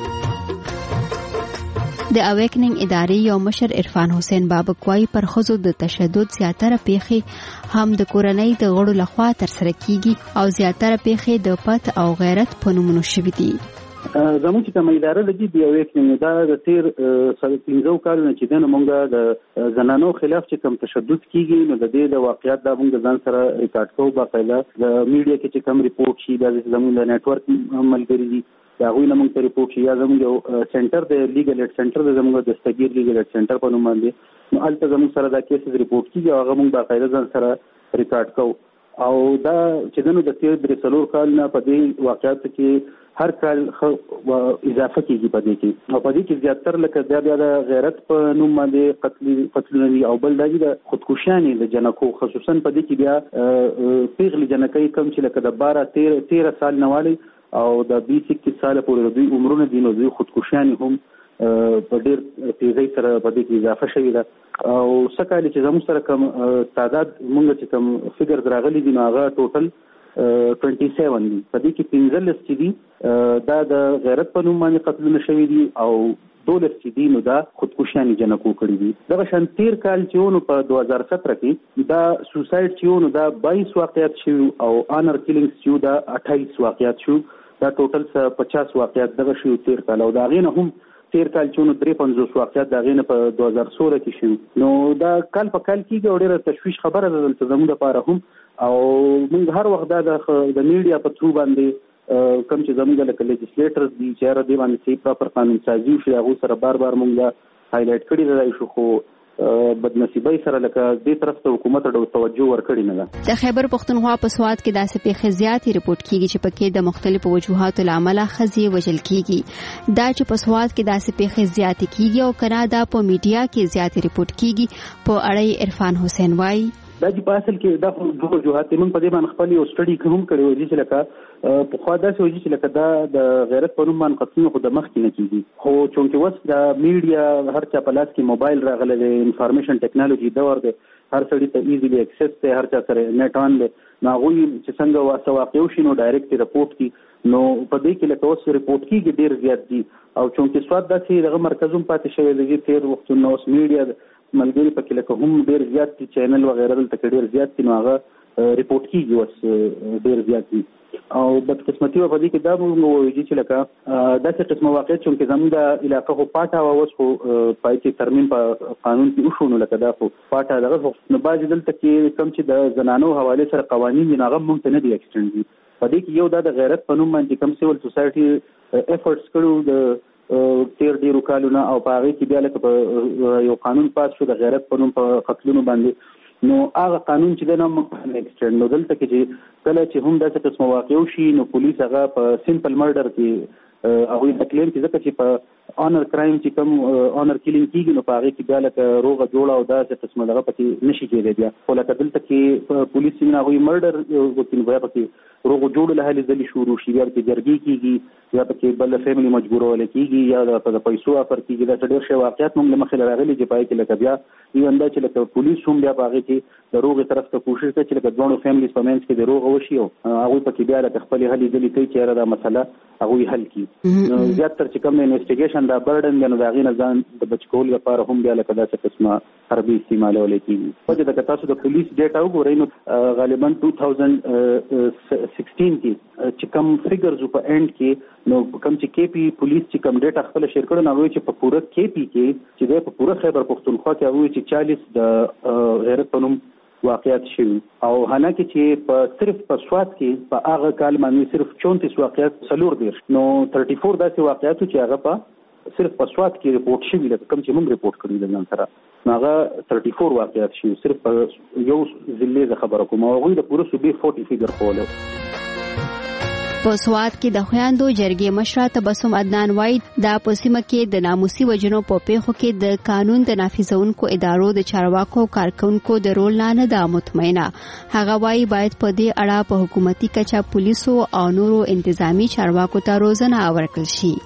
د اویکننګ ادارې یو مشر عرفان حسین بابک وايي پر ښځو د تشدد زیاتره پیښې هم د کورنۍ د غړو لخوا ترسره کیږي او زیاتره پیښې د پت او غیرت په نومونو شوي دي. زموږ چې کومه اداره لګي دی اویکننګ دا د تیر 15 کالونو چې دنه مونږه د زنانو خلاف چې کوم تشدد کیږي نو د دې د واقعیت د مونږ ځان سره ریکارډ کوو. باقاعده د میډیا کې چې کوم ریپورت شي د زموږ د نتورک ملګری دي دا غوښنه موږ ته ریپورت شي یا زموږ سنټر د لیګل ایډ سنټر د زموږ د استګیر لیګل ایډ سنټر په نوم باندې نو البته زموږ سره دا کیسز ریپورت کیږي هغه موږ باقاعده ځان سره ریکارډ کوو. او دا چې دنو د تیر 3 کال نه په دې واقعیت کې هر کال اضافه کیږي په دې کې او په دې کې زیاتره لکه بیا د غیرت په نوم باندې قتلونه او بل د خودکشیانې د جنکو خصوصا په دې کې بیا پیغلي جنکۍ کم چې لکه د 13 سال نوالی او د 20-21 سال پورې دوی عمرونه دي نو دوی خودکشیانې هم په ډېر تیزۍ سره په دې کې اضافه شوې ده. او څه کال چې زموږ سره کوم تعداد مونږ چې کوم فګر راغلي دي نو هغه ټوټل 27 دي. په دې کې 15 چې دي دا د غیرت په نوم باندې قتلونه شوي دي او 12 چې دي نو دا خودکشیانې جنکو کړي دي. دغه شان تیر کال چې ونو په 2017 کې دا سوسایډ چې ونو دا 22 واقعیات شوي او آنر کیلینګز چې دا 28 واقعیات شو. دا ټوټل 50 واقعیات دغه شوي تیر کال او دا غینه هم تیر کال چې نو 53 واقعیات دا غینه په 2016 کې شو. نو دا کال په کال کېږي او ډېره تشویش خبره ده دلته زموږ لپاره هم او موږ هر وخت دا د میډیا په تھرو باندې کوم چې زموږ لکه لیجسلیټرز دي چې را دي باندې صحیح پراپر قانون سازي وشي هغه سره بار موږ هایلایټ کړی دی شو خو بدنصیبۍ سره لکه دې طرف ته حکومت ډېر توجه ورکړی نه ده. د خیبر پختونخوا په سوات کې داسې پیښې زیاتې رپورټ کیږي چې پکې د مختلفو وجوهاتو له امله ښځې وژل کیږي. دا چې په سوات کې داسې پیښې زیاتې کیږي او کنا دا په میډیا کې زیاتې رپورټ کیږي په اړه عرفان حسین وایي دا چې په اصل کې دا دوه وجوهات موږ په دې باندې خپل یو سټډي هم کړی و چې لکه په خوا داسې وایي چې لکه دا د غیرت په نوم باندې قتلونه خو د مخکې نه کېږي، خو چونکې اوس د میډیا هر چا په لاس کې موبایل راغلی دی، انفارمیشن ټیکنالوژي دور دی، هر سړي ته ایزیلی اکسس دی، هر چا سره نیټ آن دی، نو هغوی چې څنګه څه واقع وشي نو ډایرکټ رپورټ کړي، نو په دې کې لکه اوس رپورټ کېږي ډېر زیات دي، او چونکې سواد داسې دغه مرکز هم پاتې شوی دی تېر وختونه اوس میډیا ملګري پکې لکه هم ډېر زیات دي، چینل وغیره دلته کې ډېر زیات دي، نو هغه رپورټ کېږي اوس ډېر زیات دي. او بدقسمتي په دې کې دا موږ وایو چې لکه داسې قسمه واقعیت چونکې زموږ د علاقه خو پاټه وه، اوس خو پای کې ترمیم په قانون کې وشو، نو لکه دا خو پاټه دغه خو نو بعضې دلته کې کوم چې د زنانو حوالې سره قوانین دي نو هغه موږ ته نه دي ایکسټنډ دي. په دې کې یو دا د غیرت په نوم باندې کوم سیول سوسایټي افورټس کړو د تیر ډېرو کالونه، او په هغې کې بیا لکه په یو قانون پاس شو د غیرت په نوم په قتلونو باندې، نو هغه قانون چې دی نه موږ ایکسټنډ، نو دلته کې چې کله چې هم داسې قسمه واقع وشي نو پولیس هغه په سمپل مرډر کې هغوی د کلیم کې ځکه چې په آنر کرایم چې کوم آنر کیلینګ کېږي نو په هغې کې بیا لکه روغه جوړه او داسې قسمه دغه پکې نشي کېدی بیا، خو لکه دلته کې پولیس چې هغوی مرډر وکړي نو بیا پکې روغو جوړو له هلې ځلې شروع شي، بیا پکې جرګې کېږي، یا پکې بل فیملي مجبورولی کېږي، یا د پیسو افر کېږي، دا ډېر شی واقعیت موږ له مخې راغلي چې پای کې لکه بیا ایون دا چې لکه پولیس هم بیا په هغې کې د روغې طرف ته کوشش کوي چې لکه دواړو فیملیز په منځ کې د روغه وشي، او هغوی پکې بیا لکه خپلې هلې ځلې کوي چې یاره دا مسله هغوی حل کړي. زیاتر چې کوم انویسټیګیشن دا برډن دی نو د هغې نه ځان د بچ کولو لپاره هم بیا لکه داسې قسمه حربي استعمالولی کېږي. په دې که تاسو د پولیس ډیټا وګورئ نو غالبا 2016 کې چې کوم فګرز په اینډ کې نو کوم چې کې پی پولیس چې کوم ډیټا خپل شیر کړو نو چې په پوره کې پی کې چې د په پوره خیبر پختونخوا کې هغوی چې 40 د غیرت په نوم واقعیت شوي، او حالانکه چې په صرف په سوات کې په هغه کال باندې صرف 34 واقعیت 40 نو 34 داسې واقعیتو چې هغه په صرف په سوات کې رپورټ شوي، لکه کوم چې موږ رپورټ کړي د ځان سره نو هغه 34 واقعیت شوي، صرف په یو ضلع زه خبره کوم، او هغوی د پوره صوبې 40 فیګر کولی. په سوات کې د خویندو جرګې مشره تبسم عدنان وایي دا په سیمه کې د ناموسي وجنو په پیښو کې د قانون د نافذونکو ادارو د چارواکو کارکونکو د رول نه ده مطمئنه. هغه وایي باید په دې اړه په حکومتي کچه پولیسو او نورو انتظامی چارواکو ته روزنه ورکړل شي.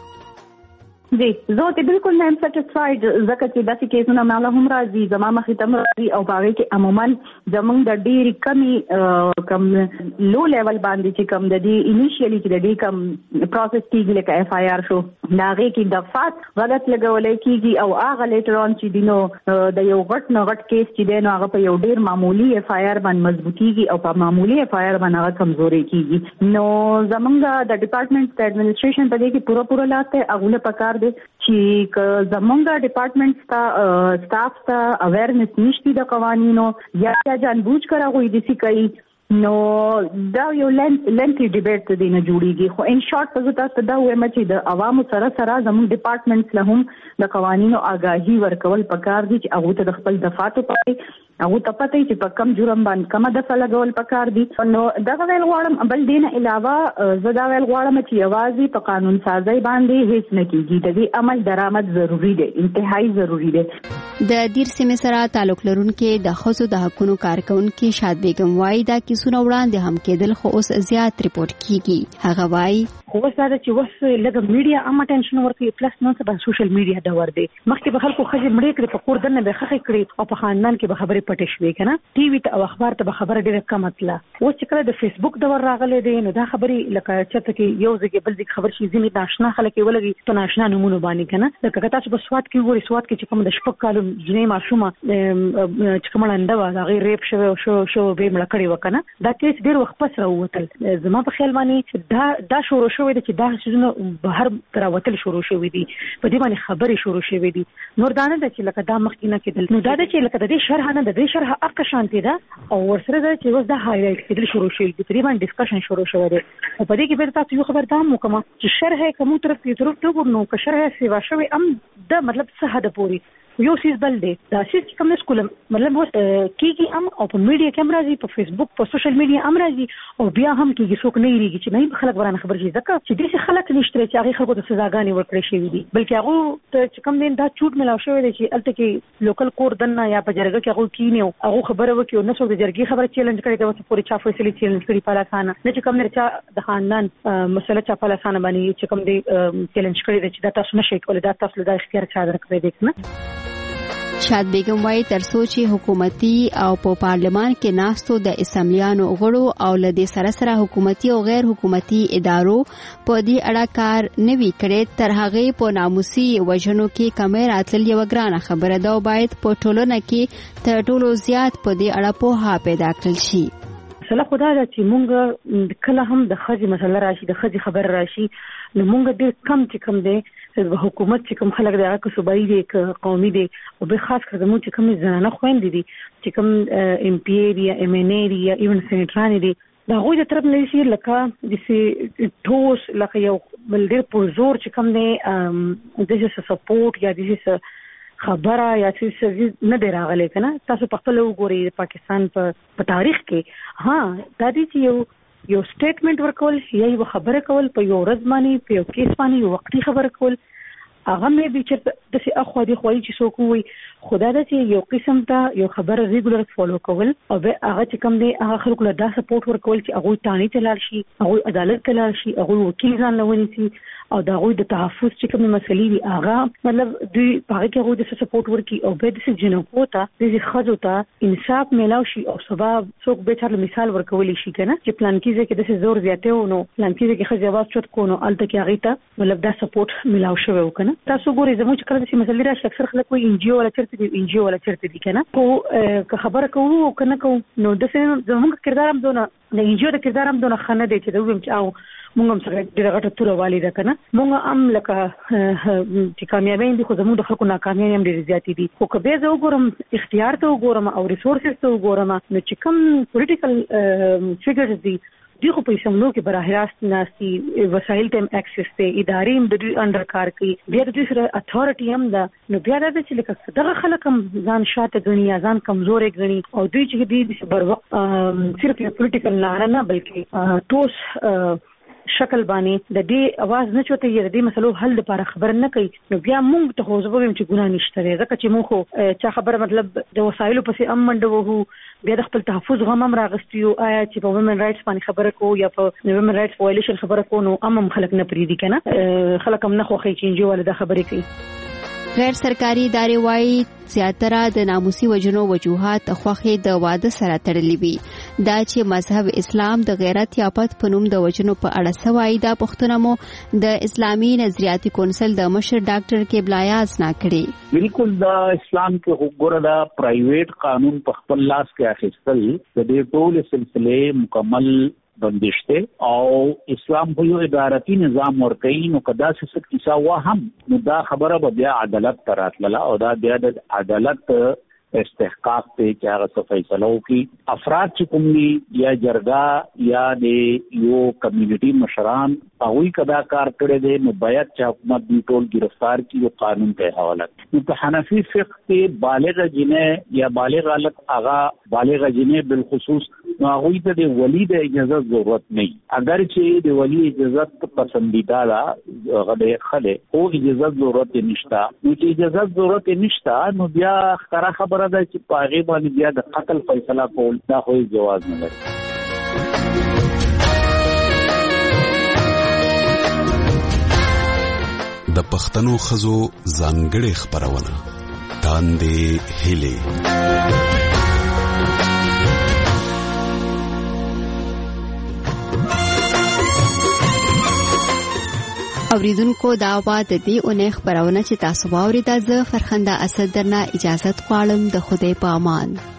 جی زه ته بالکل نه سټیسفاید ځکه چې داسې کیسونه ماله هم راځي زما مخې ته راځي، او هغې کې عموما زموږ د ډېرې کمې کم لو لیول باندې چې کم د دې انیشیلي چې د دې کم پروسس کېږي لکه ایف آی آر شو د هغې کې دفعات غلط لګولی کېږي، او هغه لیټر آن چې دي نو د یو غټ نه غټ کیس چې دی نو هغه په یو ډېر معمولي ایف آی آر باندې مضبوطېږي، او په معمولي ایف آی آر باندې هغه کمزورې کېږي. نو زموږ د ډپارټمنټ د اډمنسټریشن په دې کې پوره لاس دی، هغوی له پکار دی چې زمونږ ډپارټمنټ سټاف ته اویرنس نشتی د قوانینو یا جان بوجھ کر هغوی داسې کوي، نو دا یو لنتي ډیبیټ دی نه جوړیږي. خو ان شارټ په تاسو دا وایم چې د عوامو سره زموږ ډپارټمنټ له هم د قوانینو آگاهي ورکول پکار دي چې هغه ته د خپل دفعاتو پاتې هغه ته پته چې په کم جرم باندې کومه دفعه لګول پکار دي. نو دا ویل غواړم بل دین علاوه زه دا ویل غواړم چې یوازې په قانون سازی باندې هیڅ نه کیږي، د دې عمل درآمد ضروری دی، انتهایی ضروری دی. د دیر سیمې سره تعلق لرونکي د ښځو د حقوقو کارکونکي شاد بیگم وایي دا کیسونه وړاندې هم کېدل خو اوس زیات ریپورټ کیږي. هغه وایي خو اوس دا چې اوس لږ میډیا هم اټینشن ورکوي، پلس نن سبا سوشل میډیا دور دی. مخکې به خلکو ښځې مړې کړې په کور دننه به ښخې کړې او په خاندان کې به خبرې پټې شوې که نه، ټي وي ته او اخبار ته به خبره ډېره کمه تله. اوس چې کله د فیسبوک دور راغلی دی نو دا خبرې لکه چېرته کې یو ځای بل ځای خبر شي ځینې ناشنا خلک یې ولګي په ناشنا نومونو باندې که نه. لکه که تاسو په سوات کې وګورئ، سوات کې چې کوم د 6 کالو جنۍ ماشومه چې کومه ړنده وه د هغې ریپ شوی او شو به یې مړه کړې وه که نه، دا کیس ډېر وخت پس راووتل. زما په خیال باندې دا شروع شوی دی چې دا څیزونه بهر راوتل شروع شوي دي، په دې باندې خبرې شروع شوې دي. نور دا نه ده چې لکه دا مخکې نه کېدل، نو دا ده چې لکه د دې شرحه نه د دې شرحه هغه شانتې ده، او ورسره ده چې اوس دا هایلایټ کېدل شروع شوي دي، په دې باندې ډسکشن شروع شوی دی. او په دې کې بېرته تاسو یو خبر دا هم وکړم چې شرحه که موږ طرف ته وګورو نو که شرحه سیوا شوې هم د مطلب څه حده پورې یو سیس بل دی دا سیس چې کوم سکول مطلب وس کیږي هم او په میډیا کې هم راځي په فیسبوک په سوشل میډیا هم راځي او بیا هم کیږي څوک نه یریږي چې نه خلک ورانه خبر شي ځکه چې دې خلک نشته چې هغه خلکو ته سزاګانې ورکړي شي دي بلکې هغه ته چې کوم دین دا چوټ ملاو شوی دی چې الته کې لوکل کور دنه یا په جرګه کې هغه کینیو هغه خبره وکړي او نو څو د جرګې خبره چیلنج کړي دا څه پوری چا فیصله چیلنج کړي په لاسانه نه چې کوم نه د خاندان مسله چا په لاسانه باندې چې کوم دی چیلنج کړي چې دا تاسو نشئ کولای دا تاسو له اختیار چا درکړي دي نه شاد بیگم وايي تر څو چې حکومتي او په پارلمان کې ناستو د اسمبلیانو غړو او لدې سره حکومتي او غیر حکومتي ادارو په دې اړه کار نوي کړي تر هغه په ناموسي وژنو کې کمی راتل یو ګرانه خبره ده او باید په ټولنه کې تر ټولو زیات په دې اړه پوهه پیدا کړل شي. مسله خدا ده چې مونږ کله هم د خځې مسله راشي د خځې خبر راشي نو مونږ ډېر کم چې کم دی د حکومت چې کوم خلک دی هغه صوبایي دي قومي دي او به خاص کر زموږ چې کوم زنانه خويندې دي چې کوم ام پی ای دي یا ام ان ای دي یا ایون سېنیټران دي دا غوې د طرف نه شي لکه د ټوس لکه یو بل ډېر پرزور چې کوم دی د جس سپورټ یا د جس خبره یا څه نه دی راغلی کنه تاسو په خپل وګورئ پاکستان په تاریخ کې ها دا دي چې یو سټیټمنټ ورکول یا یو خبره کول په یو ورځ باندې په یو کیس باندې یو وختي خبره کول هغه مې به چې د څه اخو دي خوای چې څوک وي خدا دا چې یو قسم ته یو خبره ریګولر فالو کول او به هغه چې کوم دی هغه خلکو له دا سپورټ ورکول چې هغه تانی تلل شي هغه عدالت تلل شي هغه وکیل ځان لونی شي او دا غوي د تحفظ چې کوم مسلې وي هغه مطلب دوی هغه کې غوي د سپورټ ورکي او به د جنکو ته د خځو ته انصاف ملاو شي او سبب څوک به تر مثال ورکول شي کنه چې پلان کیږي کې د زور زیاته ونو پلان کیږي کې خځه واس چت کو نو الته کې هغه ته مطلب دا سپورټ ملاو شوی وکنه تاسو ګورئ زموږ چې کله چې مسلې راشي اکثر خلک وایي ان جی او ولا چرته دي ان جی او ولا چرته دي کنه کو خبره کوو کنه کو نو د زموږ کردار هم دونه د ان جی او د کردار هم دونه خنه دی چې دوی چې او مونږ هم سره ډیره غټه توره والی ده کنه مونږ هم لکه چې کامیابی دي خو زموږ د خلکو ناکامیان هم ډیره زیاتې دي خو که به زه وګورم اختیار ته وګورم او ریسورسز ته وګورم نو چې کوم پولیټیکل فیګرز دي دوی خو په اسمبلو کې براه راست ناسي وسایل ته اکسس ته ادارې هم د دوی انډر کار کوي بیا د دوی سره اتھارټي هم ده نو بیا دا چې لکه دغه خلک هم ځان شاته غني ځان کمزورې غني او دوی چې دوی بر وخت صرف پولیټیکل نه بلکې ټوس شکل باندې د دې आवाज نه چوته یې د دې مسلو حل لپاره خبر نه کوي نو بیا موږ ته خو زبویم چې ګناه نشته ځکه چې موږ خو چا خبره مطلب د وسایلو پسې منډه وو بیا د خپل تحفظ غم هم راغستیو آیا چې په وومن رائټس باندې خبره کو یا په وومن رائټس وایلیشن خبره کو نو هم خلک نه پریدي کنه خلک هم نه خوخي چې انجو ولدا خبرې کوي غیر سرکاري ادارې وايي زیاتره د ناموسي وجنو وجوهات خوخې د واده سره تړلې وي دا چې مذهب اسلام د غیرت یا پت په نوم د وجنو په اړه سوای دا پښتنه مو د اسلامي نظریاتي کونسل د مشر ډاکټر کبلایاز نه کړي بالکل د اسلام کې حکومت دا پرایویټ قانون په خپل لاس کې اخیستل د دې ټول سلسله مکمل بندشته او اسلام په یو ادارتي نظام ورکړي نو کدا څه کیسه وا هم نو دا خبره به بیا عدالت تراتله او دا بیا د عدالت استحقاق ته چې هغه فیصله وکړي افراد چې کوم دي یا جرګه یا د یو کمیونټي مشران هغوی کدا کار کړی دی نو باید چې حکومت دې ټول گرفتار کی او قانون ته حواله نو په حنفي فقه کې بالغ جنې یا بالغ حالت هغه بالغ جنې بالخصوص نو هغوی ته د ولی د اجازه ضرورت نه اگر چې د ولی اجازه پسندیده ده هغه د خله او اجازه ضرورت نشته نو چې اجازه ضرورت نشته نو بیا ښکاره خبره ده چې په هغې باندې بیا د قتل فیصله کول دا خو جواز نه لري د پښتنو ښځو ځانګړې خپرونه تاندې هیلې اوریدونکو دا وا د دې اونۍ خبرونه چې تاسو واورېده زه فرخنده اسد درنه اجازه غواړم د خدای په امان